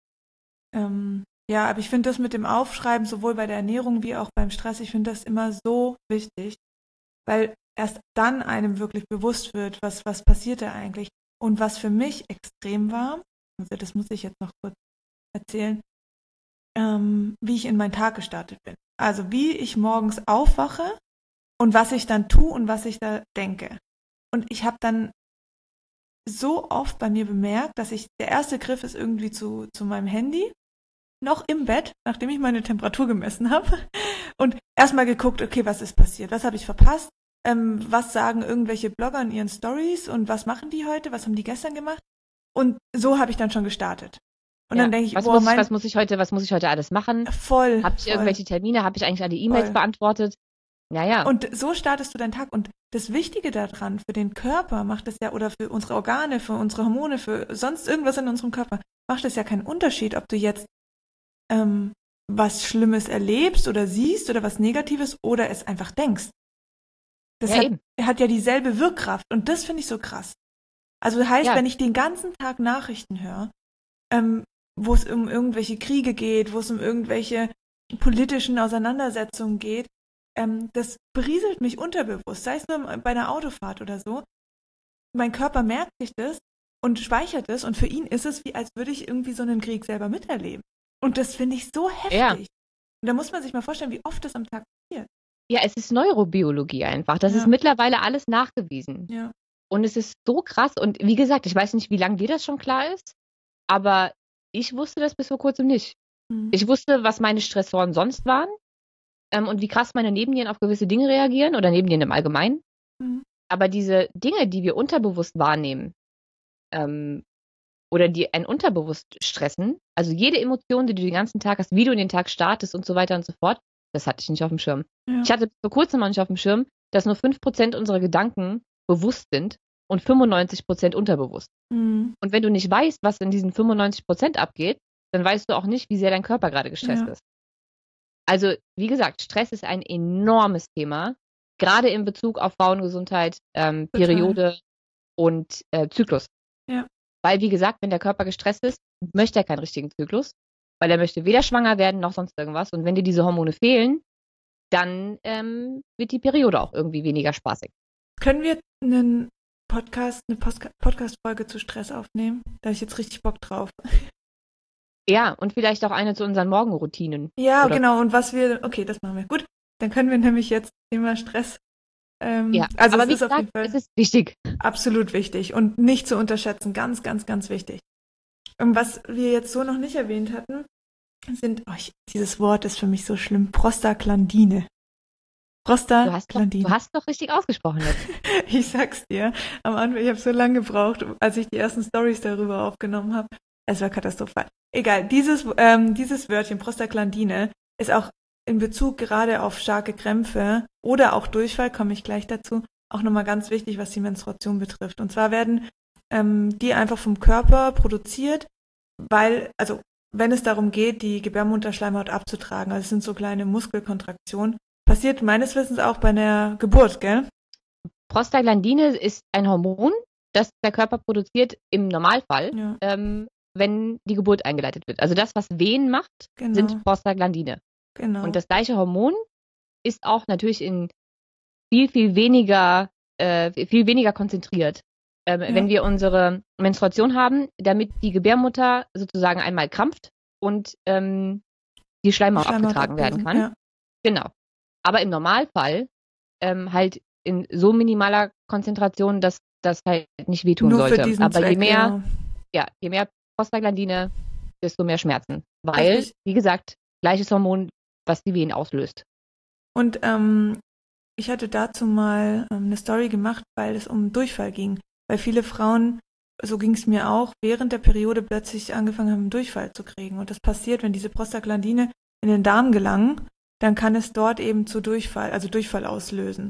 Ähm, ja, aber ich finde das mit dem Aufschreiben, sowohl bei der Ernährung wie auch beim Stress, ich finde das immer so wichtig, weil erst dann einem wirklich bewusst wird, was, was passiert da eigentlich. Und was für mich extrem war, also das muss ich jetzt noch kurz erzählen, ähm, wie ich in meinen Tag gestartet bin. Also wie ich morgens aufwache und was ich dann tue und was ich da denke. Und ich habe dann so oft bei mir bemerkt, dass ich, der erste Griff ist irgendwie zu, zu meinem Handy, noch im Bett, nachdem ich meine Temperatur gemessen habe und erstmal geguckt, okay, was ist passiert, was habe ich verpasst, ähm, was sagen irgendwelche Blogger in ihren Stories und was machen die heute, was haben die gestern gemacht und so habe ich dann schon gestartet. Und Ja. dann denke ich, was, boah, muss ich, mein, was muss ich heute, was muss ich heute alles machen? voll, Habe ich voll, irgendwelche Termine? Habe ich eigentlich alle E-Mails voll. beantwortet? Naja. Und so startest du deinen Tag. Und das Wichtige daran, für den Körper macht es ja, oder für unsere Organe, für unsere Hormone, für sonst irgendwas in unserem Körper, macht es ja keinen Unterschied, ob du jetzt ähm, was Schlimmes erlebst oder siehst oder was Negatives oder es einfach denkst. Das Ja, hat, eben. hat ja dieselbe Wirkkraft. Und das finde ich so krass. Also das heißt, Ja. wenn ich den ganzen Tag Nachrichten höre, ähm, wo es um irgendwelche Kriege geht, wo es um irgendwelche politischen Auseinandersetzungen geht, ähm, das berieselt mich unterbewusst, sei es nur bei einer Autofahrt oder so. Mein Körper merkt sich das und speichert es und für ihn ist es wie, als würde ich irgendwie so einen Krieg selber miterleben. Und das finde ich so heftig. Ja. Und da muss man sich mal vorstellen, wie oft das am Tag passiert. Ja, es ist Neurobiologie einfach. Das Ja. ist mittlerweile alles nachgewiesen. Ja. Und es ist so krass. Und wie gesagt, ich weiß nicht, wie lange dir das schon klar ist, aber ich wusste das bis vor kurzem nicht. Mhm. Ich wusste, was meine Stressoren sonst waren ähm, und wie krass meine Nebennieren auf gewisse Dinge reagieren oder Nebennieren im Allgemeinen. Mhm. Aber diese Dinge, die wir unterbewusst wahrnehmen ähm, oder die ein unterbewusst stressen, also jede Emotion, die du den ganzen Tag hast, wie du in den Tag startest und so weiter und so fort, das hatte ich nicht auf dem Schirm. Ja. Ich hatte vor kurzem noch nicht auf dem Schirm, dass nur fünf Prozent unserer Gedanken bewusst sind und fünfundneunzig Prozent unterbewusst. Mhm. Und wenn du nicht weißt, was in diesen fünfundneunzig Prozent abgeht, dann weißt du auch nicht, wie sehr dein Körper gerade gestresst Ja. ist. Also, wie gesagt, Stress ist ein enormes Thema, gerade in Bezug auf Frauengesundheit, ähm, Total. Periode und äh, Zyklus. Ja. Weil, wie gesagt, wenn der Körper gestresst ist, möchte er keinen richtigen Zyklus, weil er möchte weder schwanger werden noch sonst irgendwas. Und wenn dir diese Hormone fehlen, dann ähm, wird die Periode auch irgendwie weniger spaßig. Können wir einen Podcast, eine Post- Podcast-Folge zu Stress aufnehmen? Da habe ich jetzt richtig Bock drauf. Ja, und vielleicht auch eine zu unseren Morgenroutinen. Ja, Oder genau. Und was wir, okay, das machen wir. Gut, dann können wir nämlich jetzt Thema Stress. Ähm, ja, also aber es wie ist auf gesagt, jeden Fall es ist wichtig. absolut wichtig und nicht zu unterschätzen. Ganz, ganz, ganz wichtig. Und was wir jetzt so noch nicht erwähnt hatten, sind, oh, ich, dieses Wort ist für mich so schlimm, Prostaglandine. Du hast doch, du Prostaglandine. hast doch richtig ausgesprochen jetzt. Ich sag's dir, am Anfang, ich habe so lange gebraucht, als ich die ersten Stories darüber aufgenommen habe. Es war katastrophal. Egal, dieses, ähm, dieses Wörtchen Prostaglandine ist auch in Bezug gerade auf starke Krämpfe oder auch Durchfall, komme ich gleich dazu, auch nochmal ganz wichtig, was die Menstruation betrifft. Und zwar werden ähm, die einfach vom Körper produziert, weil, also wenn es darum geht, die Gebärmutterschleimhaut abzutragen, also es sind so kleine Muskelkontraktionen, passiert meines Wissens auch bei einer Geburt, gell? Prostaglandine ist ein Hormon, das der Körper produziert im Normalfall, Ja, ähm, wenn die Geburt eingeleitet wird. Also das, was Wehen macht, sind genau, Prostaglandine. Und genau. das gleiche Hormon ist auch natürlich in viel, viel weniger, äh, viel weniger konzentriert. Ähm, Ja, wenn wir unsere Menstruation haben, damit die Gebärmutter sozusagen einmal krampft und ähm, die die Schleimhaut Schleimhaut abgetragen werden ablösen, kann. ja. Genau. Aber im Normalfall ähm, halt in so minimaler Konzentration, dass das halt nicht wehtun Nur für sollte. diesen Aber je Zweck, mehr, ja. ja, je mehr Prostaglandine, desto mehr Schmerzen. Weil, Richtig. wie gesagt, gleiches Hormon, was die Wehen auslöst. Und ähm, ich hatte dazu mal ähm, eine Story gemacht, weil es um Durchfall ging. Weil viele Frauen, so ging es mir auch, während der Periode plötzlich angefangen haben, Durchfall zu kriegen. Und das passiert, wenn diese Prostaglandine in den Darm gelangen, dann kann es dort eben zu Durchfall, also Durchfall auslösen.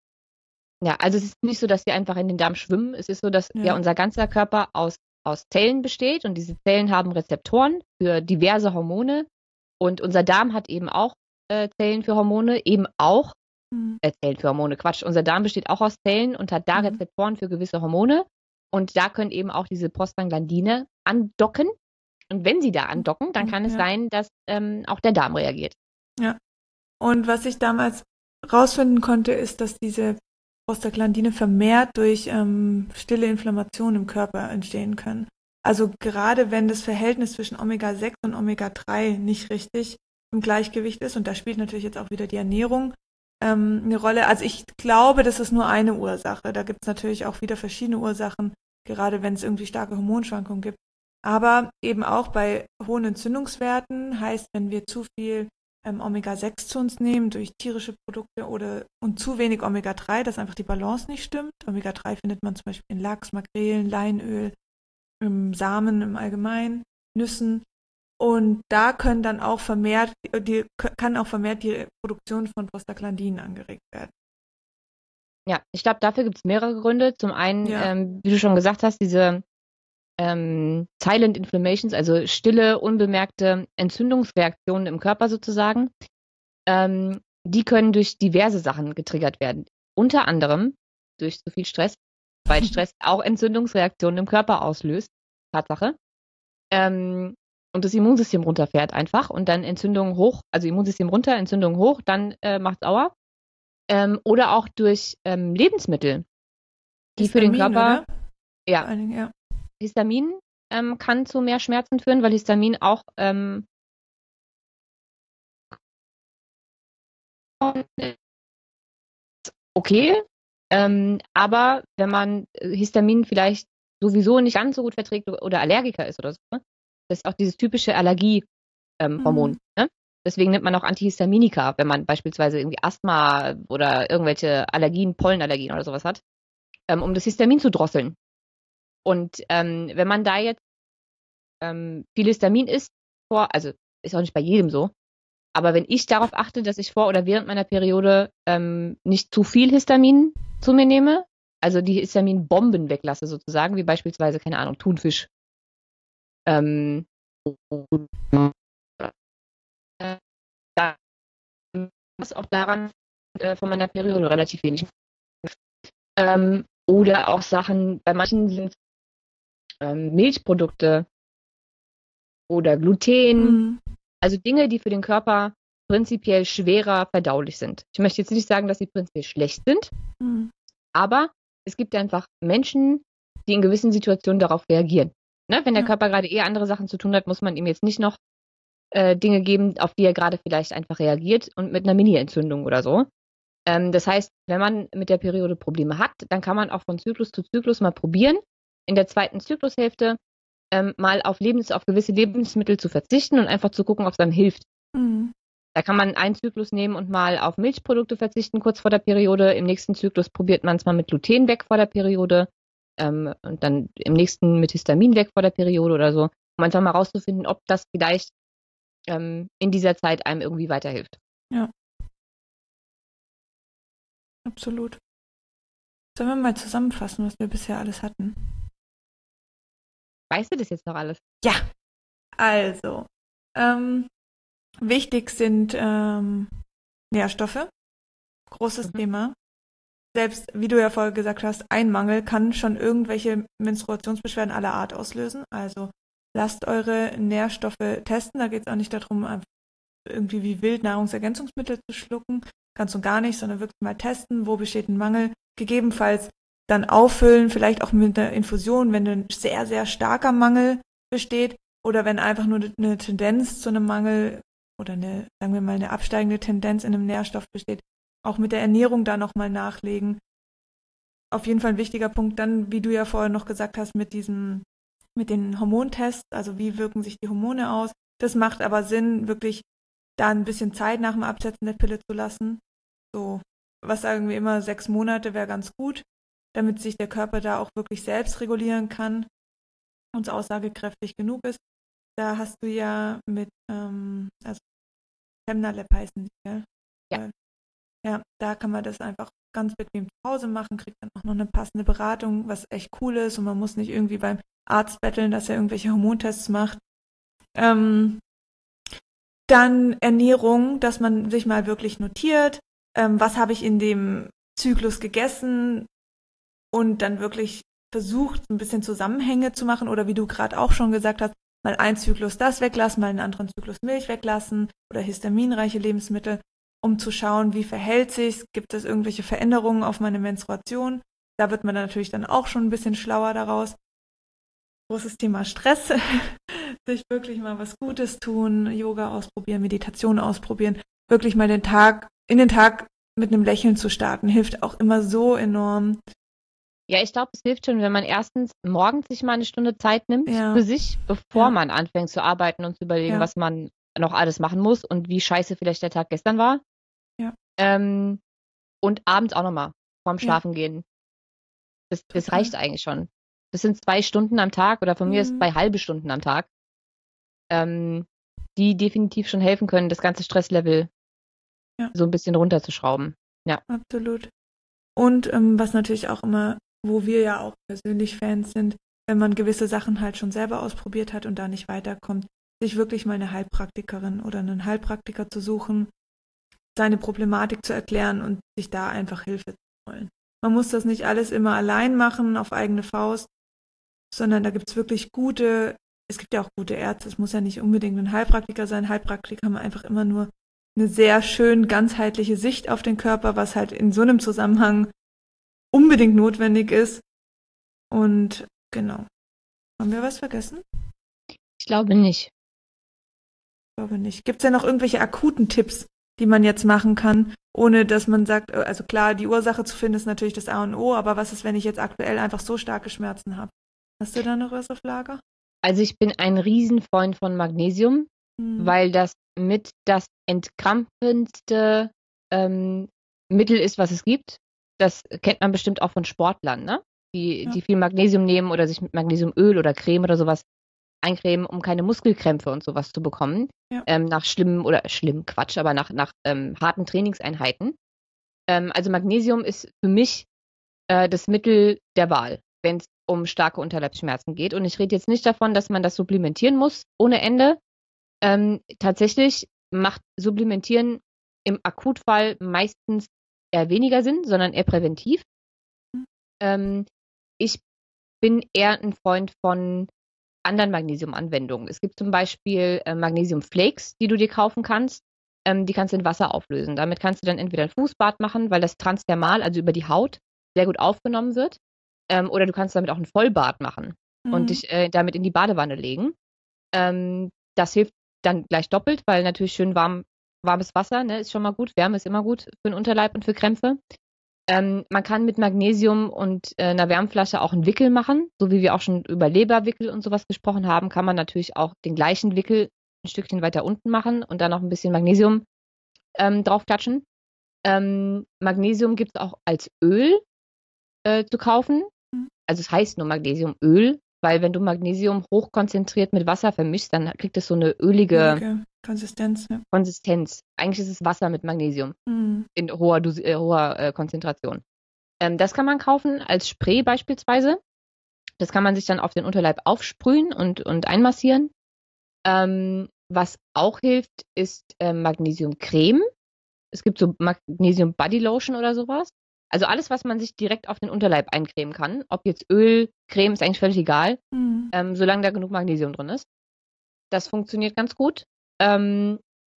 Ja, also es ist nicht so, dass wir einfach in den Darm schwimmen. Es ist so, dass ja Ja. unser ganzer Körper aus, aus Zellen besteht und diese Zellen haben Rezeptoren für diverse Hormone. Und unser Darm hat eben auch äh, Zellen für Hormone, eben auch Mhm. äh, Zellen für Hormone, Quatsch. Unser Darm besteht auch aus Zellen und hat da Mhm. Rezeptoren für gewisse Hormone. Und da können eben auch diese Prostaglandine andocken. Und wenn sie da andocken, dann kann es Ja. sein, dass ähm, auch der Darm reagiert. Ja. Und was ich damals rausfinden konnte, ist, dass diese Prostaglandine vermehrt durch ähm, stille Inflammationen im Körper entstehen können. Also gerade wenn das Verhältnis zwischen Omega sechs und Omega drei nicht richtig im Gleichgewicht ist, und da spielt natürlich jetzt auch wieder die Ernährung ähm, eine Rolle. Also ich glaube, das ist nur eine Ursache. Da gibt es natürlich auch wieder verschiedene Ursachen, gerade wenn es irgendwie starke Hormonschwankungen gibt. Aber eben auch bei hohen Entzündungswerten heißt, wenn wir zu viel ähm, Omega sechs zu uns nehmen durch tierische Produkte oder und zu wenig Omega drei, dass einfach die Balance nicht stimmt. Omega drei findet man zum Beispiel in Lachs, Makrelen, Leinöl, im Samen im Allgemeinen, Nüssen. Und da können dann auch vermehrt, die, kann auch vermehrt die Produktion von Prostaglandinen angeregt werden. Ja, ich glaube, dafür gibt es mehrere Gründe. Zum einen, Ja. ähm, wie du schon gesagt hast, diese ähm, Silent Inflammations, also stille, unbemerkte Entzündungsreaktionen im Körper sozusagen, ähm, die können durch diverse Sachen getriggert werden. Unter anderem durch zu viel Stress, weil Stress auch Entzündungsreaktionen im Körper auslöst. Tatsache. Ähm, und das Immunsystem runterfährt einfach und dann Entzündungen hoch, also Immunsystem runter, Entzündungen hoch, dann äh, macht's Aua. Ähm, oder auch durch ähm, Lebensmittel, die für den Histamin, Körper, oder? ja, Vor allen Dingen, ja. Histamin ähm, kann zu mehr Schmerzen führen, weil Histamin auch ähm, okay, ähm, aber wenn man äh, Histamin vielleicht sowieso nicht ganz so gut verträgt oder Allergiker ist oder so, ne? Das ist auch dieses typische Allergiehormon. Ähm, Mhm. Hormon, ne? Deswegen nimmt man auch Antihistaminika, wenn man beispielsweise irgendwie Asthma oder irgendwelche Allergien, Pollenallergien oder sowas hat, ähm, um das Histamin zu drosseln. Und ähm, wenn man da jetzt ähm, viel Histamin isst, vor, also ist auch nicht bei jedem so, aber wenn ich darauf achte, dass ich vor oder während meiner Periode ähm, nicht zu viel Histamin zu mir nehme, also die Histaminbomben weglasse sozusagen, wie beispielsweise, keine Ahnung, Thunfisch, ähm, äh, da ist auch daran äh, von meiner Periode relativ wenig. Ähm, oder auch Sachen, bei manchen sind ähm, Milchprodukte oder Gluten, Mhm. also Dinge, die für den Körper prinzipiell schwerer verdaulich sind. Ich möchte jetzt nicht sagen, dass sie prinzipiell schlecht sind, Mhm. aber es gibt einfach Menschen, die in gewissen Situationen darauf reagieren. Ne? Wenn der Ja. Körper gerade eh andere Sachen zu tun hat, muss man ihm jetzt nicht noch äh, Dinge geben, auf die er gerade vielleicht einfach reagiert und mit einer Mini-Entzündung oder so. Ähm, das heißt, wenn man mit der Periode Probleme hat, dann kann man auch von Zyklus zu Zyklus mal probieren, in der zweiten Zyklushälfte ähm, mal auf, Lebens-, auf gewisse Lebensmittel zu verzichten und einfach zu gucken, ob es einem hilft. Mhm. Da kann man einen Zyklus nehmen und mal auf Milchprodukte verzichten kurz vor der Periode. Im nächsten Zyklus probiert man es mal mit Gluten weg vor der Periode ähm, und dann im nächsten mit Histamin weg vor der Periode oder so, um einfach mal rauszufinden, ob das vielleicht ähm, in dieser Zeit einem irgendwie weiterhilft. Ja, absolut. Sollen wir mal zusammenfassen, was wir bisher alles hatten? Weißt du das jetzt noch alles? Ja, also, ähm, wichtig sind ähm, Nährstoffe. Großes Mhm. Thema. Selbst, wie du ja vorher gesagt hast, ein Mangel kann schon irgendwelche Menstruationsbeschwerden aller Art auslösen. Also lasst eure Nährstoffe testen. Da geht es auch nicht darum, einfach irgendwie wie wild Nahrungsergänzungsmittel zu schlucken. Ganz und gar nicht, sondern wirklich mal testen, wo besteht ein Mangel. Gegebenenfalls dann auffüllen, vielleicht auch mit einer Infusion, wenn ein sehr, sehr starker Mangel besteht oder wenn einfach nur eine Tendenz zu einem Mangel oder eine, sagen wir mal, eine absteigende Tendenz in einem Nährstoff besteht, auch mit der Ernährung da nochmal nachlegen. Auf jeden Fall ein wichtiger Punkt dann, wie du ja vorher noch gesagt hast, mit diesem, mit den Hormontests, also wie wirken sich die Hormone aus. Das macht aber Sinn, wirklich da ein bisschen Zeit nach dem Absetzen der Pille zu lassen. So, was sagen wir immer, sechs Monate wäre ganz gut, damit sich der Körper da auch wirklich selbst regulieren kann und aussagekräftig genug ist. Da hast du ja mit, ähm, also Femnalab heißen die, gell? Ja. Ja, da kann man das einfach ganz bequem zu Hause machen, kriegt dann auch noch eine passende Beratung, was echt cool ist und man muss nicht irgendwie beim Arzt betteln, dass er irgendwelche Hormontests macht. Ähm, dann Ernährung, dass man sich mal wirklich notiert, ähm, was habe ich in dem Zyklus gegessen und dann wirklich versucht, ein bisschen Zusammenhänge zu machen oder wie du gerade auch schon gesagt hast, mal einen Zyklus das weglassen, mal einen anderen Zyklus Milch weglassen oder histaminreiche Lebensmittel, um zu schauen, wie verhält sich's, gibt es irgendwelche Veränderungen auf meine Menstruation. Da wird man dann natürlich dann auch schon ein bisschen schlauer daraus. Großes Thema Stress, sich wirklich mal was Gutes tun, Yoga ausprobieren, Meditation ausprobieren, wirklich mal den Tag, in den Tag mit einem Lächeln zu starten, hilft auch immer so enorm. Ja, ich glaube, es hilft schon, wenn man erstens morgens sich mal eine Stunde Zeit nimmt Ja, für sich, bevor ja, man anfängt zu arbeiten und zu überlegen, ja, was man noch alles machen muss und wie scheiße vielleicht der Tag gestern war. ja, Ähm, und abends auch nochmal vorm ja, Schlafengehen. Das, das total. reicht eigentlich schon. Das sind zwei Stunden am Tag oder von mir ist Mhm. zwei halbe Stunden am Tag, ähm, die definitiv schon helfen können, das ganze Stresslevel Ja, so ein bisschen runterzuschrauben. Ja. absolut. Und ähm, was natürlich auch immer, wo wir ja auch persönlich Fans sind, wenn man gewisse Sachen halt schon selber ausprobiert hat und da nicht weiterkommt, sich wirklich mal eine Heilpraktikerin oder einen Heilpraktiker zu suchen, seine Problematik zu erklären und sich da einfach Hilfe zu holen. Man muss das nicht alles immer allein machen, auf eigene Faust, sondern da gibt's wirklich gute, es gibt ja auch gute Ärzte, es muss ja nicht unbedingt ein Heilpraktiker sein. Heilpraktiker haben einfach immer nur eine sehr schön ganzheitliche Sicht auf den Körper, was halt in so einem Zusammenhang unbedingt notwendig ist. Und genau. Haben wir was vergessen? Ich glaube nicht. Ich glaube nicht. Gibt es ja noch irgendwelche akuten Tipps, die man jetzt machen kann, ohne dass man sagt, äh, also klar, die Ursache zu finden ist natürlich das A und O, aber was ist, wenn ich jetzt aktuell einfach so starke Schmerzen habe? Hast du da noch was auf Lager? Also ich bin ein Riesenfreund von Magnesium, Hm. weil das mit das entkrampfendste ähm, Mittel ist, was es gibt. Das kennt man bestimmt auch von Sportlern, ne? Die, Ja, die viel Magnesium nehmen oder sich mit Magnesiumöl oder Creme oder sowas eincremen, um keine Muskelkrämpfe und sowas zu bekommen. ja. Ähm, nach schlimmen oder schlimm Quatsch, aber nach, nach ähm, harten Trainingseinheiten. Ähm, also Magnesium ist für mich äh, das Mittel der Wahl, wenn es um starke Unterleibsschmerzen geht. Und ich rede jetzt nicht davon, dass man das supplementieren muss ohne Ende. Ähm, tatsächlich macht Supplementieren im Akutfall meistens eher weniger Sinn, sondern eher präventiv. Ähm, ich bin eher ein Freund von anderen Magnesiumanwendungen. Es gibt zum Beispiel äh, Magnesiumflakes, die du dir kaufen kannst. Ähm, die kannst du in Wasser auflösen. Damit kannst du dann entweder ein Fußbad machen, weil das transdermal, also über die Haut, sehr gut aufgenommen wird. Ähm, oder du kannst damit auch ein Vollbad machen. und Mhm. dich äh, damit in die Badewanne legen. Ähm, das hilft dann gleich doppelt, weil natürlich schön warm, warmes Wasser, ne, ist schon mal gut. Wärme ist immer gut für den Unterleib und für Krämpfe. Ähm, man kann mit Magnesium und äh, einer Wärmflasche auch einen Wickel machen, so wie wir auch schon über Leberwickel und sowas gesprochen haben, kann man natürlich auch den gleichen Wickel ein Stückchen weiter unten machen und dann noch ein bisschen Magnesium ähm, draufklatschen. Ähm, Magnesium gibt es auch als Öl äh, zu kaufen. Mhm. Also es heißt nur Magnesiumöl, weil wenn du Magnesium hochkonzentriert mit Wasser vermischst, dann kriegt es so eine ölige Ölige Konsistenz, ja. Konsistenz. Eigentlich ist es Wasser mit Magnesium Mhm. in hoher, Dos äh, hoher äh, Konzentration. Ähm, das kann man kaufen als Spray beispielsweise. Das kann man sich dann auf den Unterleib aufsprühen und, und einmassieren. Ähm, was auch hilft, ist ähm, Magnesiumcreme. Es gibt so Magnesium Body Lotion oder sowas. Also alles, was man sich direkt auf den Unterleib eincremen kann. Ob jetzt Öl, Creme, ist eigentlich völlig egal, Mhm. ähm, solange da genug Magnesium drin ist. Das funktioniert ganz gut. Ähm,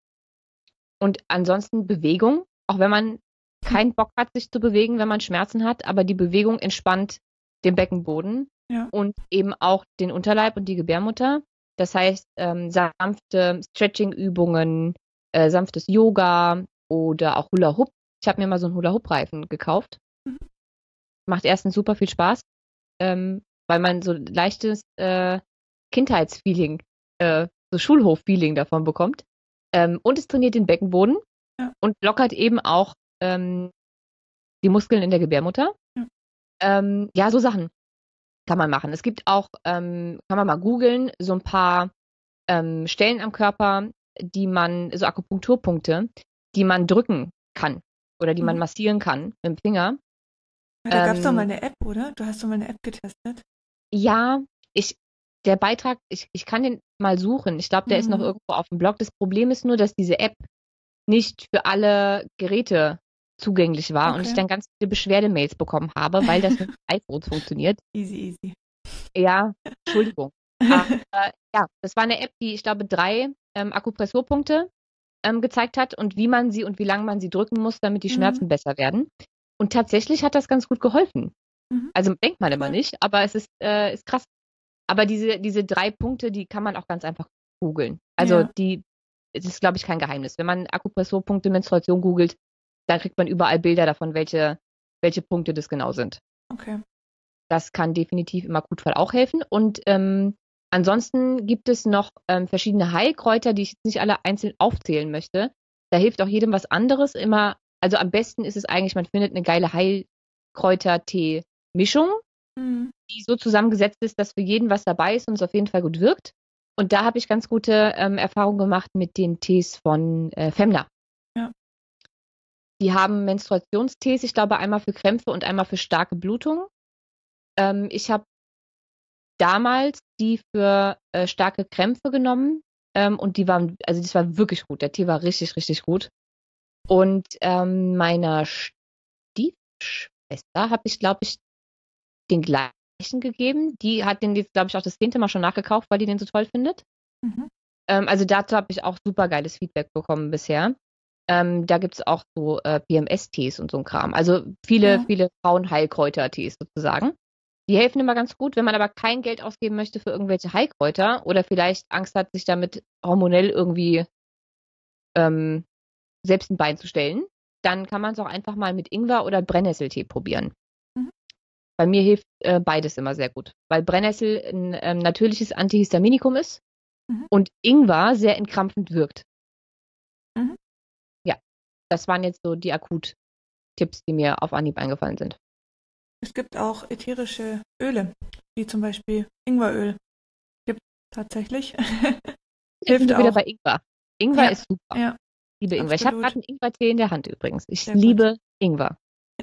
und ansonsten Bewegung, auch wenn man keinen Bock hat, sich zu bewegen, wenn man Schmerzen hat, aber die Bewegung entspannt den Beckenboden Ja. und eben auch den Unterleib und die Gebärmutter. Das heißt, ähm, sanfte Stretching-Übungen, äh, sanftes Yoga oder auch Hula Hoop. Ich habe mir mal so einen Hula Hoop-Reifen gekauft. Mhm. Macht erstens super viel Spaß, ähm, weil man so leichtes äh, Kindheitsfeeling, äh, so Schulhof-Feeling davon bekommt. Ähm, und es trainiert den Beckenboden Ja. und lockert eben auch ähm, die Muskeln in der Gebärmutter. Ja. Ähm, ja, so Sachen kann man machen. Es gibt auch, ähm, kann man mal googeln, so ein paar ähm, Stellen am Körper, die man, so Akupunkturpunkte, die man drücken kann oder die man Mhm. massieren kann mit dem Finger. Ja, da gab es doch mal Ähm, eine App, oder? Du hast doch mal eine App getestet. ja, ich, der Beitrag, ich, ich kann den mal suchen. Ich glaube, der ist noch Mhm. irgendwo auf dem Blog. Das Problem ist nur, dass diese App nicht für alle Geräte zugänglich war und ich Okay. dann ganz viele Beschwerdemails bekommen habe, weil das mit iPhones funktioniert. Easy, easy. Ja, Entschuldigung. Aber ja, das war eine App, die, ich glaube, drei ähm, Akupressurpunkte ähm, gezeigt hat und wie man sie und wie lange man sie drücken muss, damit die Mhm. Schmerzen besser werden. Und tatsächlich hat das ganz gut geholfen. Mhm. Also denkt man immer Cool. nicht, aber es ist, äh, ist krass. Aber diese, diese drei Punkte, die kann man auch ganz einfach googeln. Also Ja, die, es ist, glaube ich, kein Geheimnis. Wenn man Akupressurpunkte Menstruation googelt, dann kriegt man überall Bilder davon, welche, welche Punkte das genau sind. okay. Das kann definitiv im Akutfall auch helfen. Und ähm, ansonsten gibt es noch ähm, verschiedene Heilkräuter, die ich jetzt nicht alle einzeln aufzählen möchte. Da hilft auch jedem was anderes. Immer, also am besten ist es eigentlich, man findet eine geile Heilkräuter-Tee-Mischung, Mhm. die so zusammengesetzt ist, dass für jeden was dabei ist und es auf jeden Fall gut wirkt. Und da habe ich ganz gute ähm, Erfahrungen gemacht mit den Tees von äh, Femna. Ja. Die haben Menstruationstees, ich glaube einmal für Krämpfe und einmal für starke Blutung. Ähm, ich habe damals die für äh, starke Krämpfe genommen ähm, und die waren, also das war wirklich gut. Der Tee war richtig, richtig gut. Und ähm, meiner Stiefschwester habe ich, glaube ich, den gleichen gegeben. Die hat den jetzt, glaube ich, auch das zehnte Mal schon nachgekauft, weil die den so toll findet. Mhm. Ähm, also dazu habe ich auch super geiles Feedback bekommen bisher. Ähm, da gibt es auch so äh, P M S-Tees und so ein Kram. Also viele, Ja. viele Frauenheilkräuter-Tees sozusagen. Die helfen immer ganz gut, wenn man aber kein Geld ausgeben möchte für irgendwelche Heilkräuter oder vielleicht Angst hat, sich damit hormonell irgendwie ähm, selbst ein Bein zu stellen, dann kann man es auch einfach mal mit Ingwer oder Brennnesseltee probieren. Mhm. Bei mir hilft äh, beides immer sehr gut, weil Brennnessel ein ähm, natürliches Antihistaminikum ist Mhm. und Ingwer sehr entkrampfend wirkt. Mhm. Ja, das waren jetzt so die Akut-Tipps, die mir auf Anhieb eingefallen sind. Es gibt auch ätherische Öle, wie zum Beispiel Ingweröl. Gibt tatsächlich. Jetzt sind Hilft wir wieder auch. bei Ingwer. Ingwer Ja, ist super. ja, Ich liebe Ingwer. Ich habe absolut. gerade einen Ingwertee in der Hand übrigens. Ich Sehr gut. liebe Ingwer.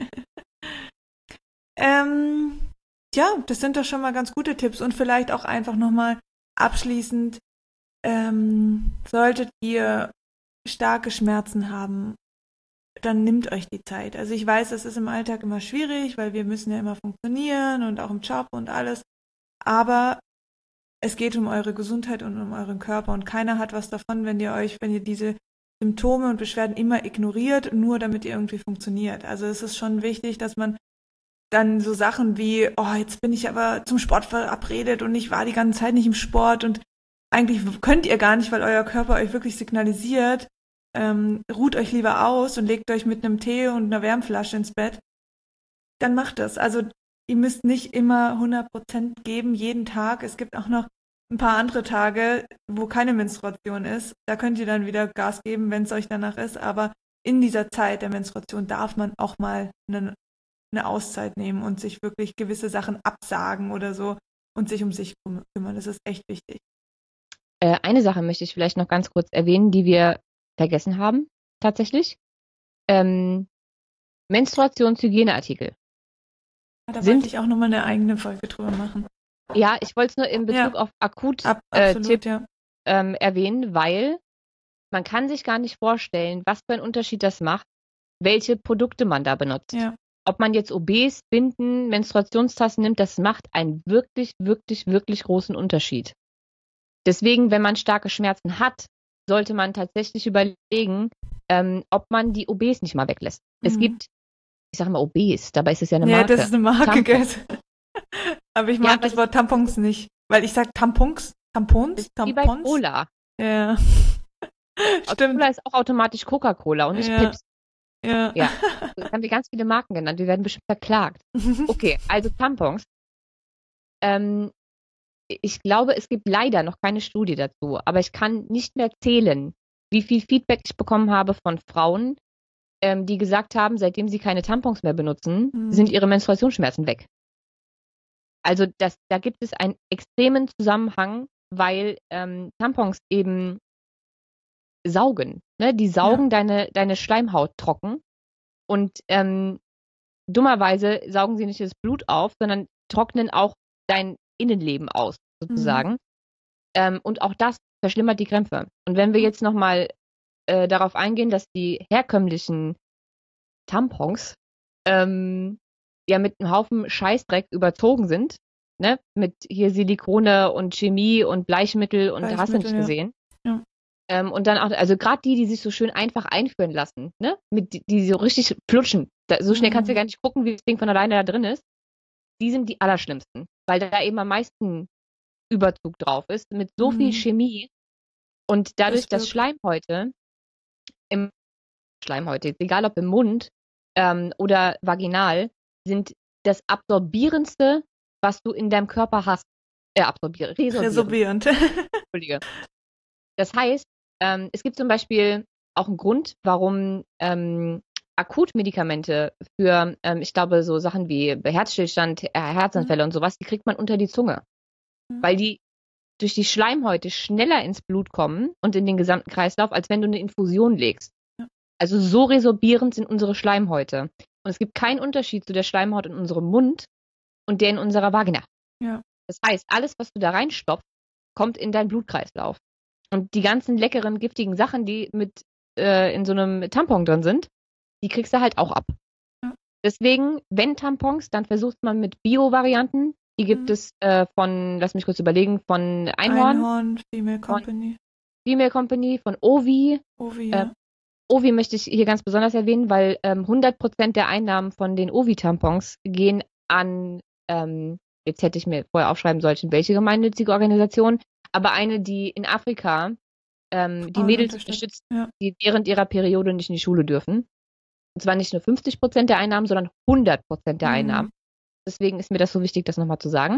Ähm, ja, das sind doch schon mal ganz gute Tipps und vielleicht auch einfach nochmal abschließend, ähm, solltet ihr starke Schmerzen haben, dann nimmt euch die Zeit. Also ich weiß, das ist im Alltag immer schwierig, weil wir müssen ja immer funktionieren und auch im Job und alles. Aber es geht um eure Gesundheit und um euren Körper und keiner hat was davon, wenn ihr euch, wenn ihr diese Symptome und Beschwerden immer ignoriert, nur damit ihr irgendwie funktioniert. Also es ist schon wichtig, dass man dann so Sachen wie, oh, jetzt bin ich aber zum Sport verabredet und ich war die ganze Zeit nicht im Sport und eigentlich könnt ihr gar nicht, weil euer Körper euch wirklich signalisiert, ähm, ruht euch lieber aus und legt euch mit einem Tee und einer Wärmflasche ins Bett, dann macht das. Also ihr müsst nicht immer hundert Prozent geben, jeden Tag. Es gibt auch noch ein paar andere Tage, wo keine Menstruation ist. Da könnt ihr dann wieder Gas geben, wenn es euch danach ist. Aber in dieser Zeit der Menstruation darf man auch mal eine, eine Auszeit nehmen und sich wirklich gewisse Sachen absagen oder so und sich um sich kümmern. Das ist echt wichtig. Äh, eine Sache möchte ich vielleicht noch ganz kurz erwähnen, die wir vergessen haben, tatsächlich. Ähm, Menstruationshygieneartikel. Ja, da sind, wollte ich auch nochmal eine eigene Folge drüber machen. Ja, ich wollte es nur in Bezug ja. auf Akut-Tipp Ab, äh, ja. ähm, erwähnen, weil man kann sich gar nicht vorstellen, was für einen Unterschied das macht, welche Produkte man da benutzt. Ja. Ob man jetzt O Bs, Binden, Menstruationstassen nimmt, das macht einen wirklich, wirklich, wirklich großen Unterschied. Deswegen, wenn man starke Schmerzen hat, sollte man tatsächlich überlegen, ähm, ob man die O Bs nicht mal weglässt. Mhm. Es gibt, ich sage mal O Bs, dabei ist es ja eine Marke. Ja, das ist eine Marke, gell? Aber ich mag ja, das Wort Tampons nicht, weil ich sage Tampons, Tampons, Tampons. Wie bei Cola. Ja. Stimmt. Cola ist auch automatisch Coca-Cola und nicht ja. Pepsi. Ja. Ja. Jetzt haben wir ganz viele Marken genannt, wir werden bestimmt verklagt. Okay, also Tampons. Ähm, ich glaube, es gibt leider noch keine Studie dazu, aber ich kann nicht mehr zählen, wie viel Feedback ich bekommen habe von Frauen, ähm, die gesagt haben, seitdem sie keine Tampons mehr benutzen, mhm. sind ihre Menstruationsschmerzen weg. Also das, da gibt es einen extremen Zusammenhang, weil ähm, Tampons eben saugen. Ne? Die saugen ja. deine, deine Schleimhaut trocken und ähm, dummerweise saugen sie nicht das Blut auf, sondern trocknen auch dein Innenleben aus, sozusagen. Mhm. Ähm, und auch das verschlimmert die Krämpfe. Und wenn wir jetzt nochmal äh, darauf eingehen, dass die herkömmlichen Tampons ähm, ja mit einem Haufen Scheißdreck überzogen sind, ne? Mit hier Silikone und Chemie und Bleichmittel und Bleichmittel, hast du nicht ja. gesehen. Ja. Ähm, und dann auch, also gerade die, die sich so schön einfach einführen lassen, ne? Mit, die, die so richtig flutschen. Da, so schnell kannst du gar nicht gucken, wie das Ding von alleine da drin ist. Die sind die allerschlimmsten, weil da eben am meisten Überzug drauf ist, mit so mhm. viel Chemie. Und dadurch, das dass Schleimhäute im Schleimhäute, egal ob im Mund ähm, oder vaginal, sind das absorbierendste, was du in deinem Körper hast. Äh, absorbierend. Resorbierend. Entschuldige. Das heißt, ähm, es gibt zum Beispiel auch einen Grund, warum ähm, Akutmedikamente für, ähm, ich glaube, so Sachen wie Herzstillstand, äh, Herzanfälle mhm. und sowas, die kriegt man unter die Zunge. Mhm. Weil die durch die Schleimhäute schneller ins Blut kommen und in den gesamten Kreislauf, als wenn du eine Infusion legst. Ja. Also so resorbierend sind unsere Schleimhäute. Und es gibt keinen Unterschied zu der Schleimhaut in unserem Mund und der in unserer Vagina. Ja. Das heißt, alles, was du da reinstopfst, kommt in deinen Blutkreislauf. Und die ganzen leckeren, giftigen Sachen, die mit äh, in so einem Tampon drin sind, die kriegst du halt auch ab. Ja. Deswegen, wenn Tampons, dann versucht man mit Bio-Varianten. Die gibt mhm. es äh, von, lass mich kurz überlegen, von Einhorn. Einhorn, Female Company. Female Company, von Ovi. Ovi, ja. Äh, Ovi möchte ich hier ganz besonders erwähnen, weil ähm, hundert Prozent der Einnahmen von den Ovi-Tampons gehen an, ähm, jetzt hätte ich mir vorher aufschreiben sollen, welche gemeinnützige Organisation, aber eine, die in Afrika ähm, die oh, Mädels unterstützt, ja. die während ihrer Periode nicht in die Schule dürfen. Und zwar nicht nur fünfzig Prozent der Einnahmen, sondern hundert Prozent der mhm. Einnahmen. Deswegen ist mir das so wichtig, das nochmal zu sagen.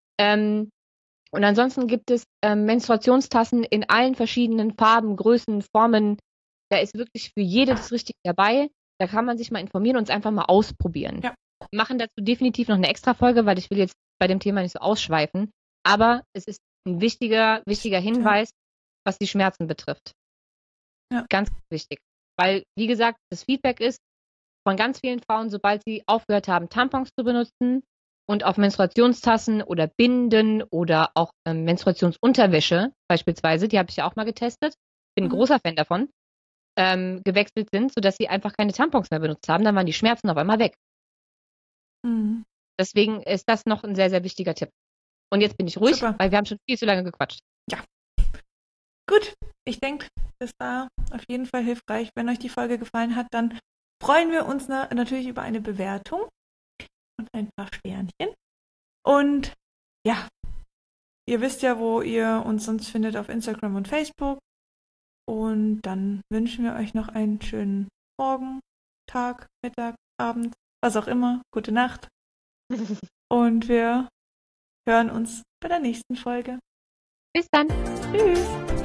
Ähm, und ansonsten gibt es ähm, Menstruationstassen in allen verschiedenen Farben, Größen, Formen. Da ist wirklich für jede das Richtige dabei. Da kann man sich mal informieren und es einfach mal ausprobieren. Ja. Wir machen dazu definitiv noch eine extra Folge, weil ich will jetzt bei dem Thema nicht so ausschweifen. Aber es ist ein wichtiger, wichtiger Hinweis, ja. was die Schmerzen betrifft. Ja. Ganz wichtig. Weil, wie gesagt, das Feedback ist von ganz vielen Frauen, sobald sie aufgehört haben, Tampons zu benutzen und auf Menstruationstassen oder Binden oder auch ähm, Menstruationsunterwäsche beispielsweise, die habe ich ja auch mal getestet, bin ein mhm. großer Fan davon, ähm, gewechselt sind, sodass sie einfach keine Tampons mehr benutzt haben, dann waren die Schmerzen auf einmal weg. Mhm. Deswegen ist das noch ein sehr, sehr wichtiger Tipp. Und jetzt bin ich ruhig, Super. weil wir haben schon viel zu lange gequatscht. Ja. Gut, ich denke, das war auf jeden Fall hilfreich. Wenn euch die Folge gefallen hat, dann freuen wir uns na- natürlich über eine Bewertung. und ein paar Sternchen. Und ja, ihr wisst ja, wo ihr uns sonst findet auf Instagram und Facebook. Und dann wünschen wir euch noch einen schönen Morgen, Tag, Mittag, Abend, was auch immer. Gute Nacht. Und wir hören uns bei der nächsten Folge. Bis dann. Tschüss.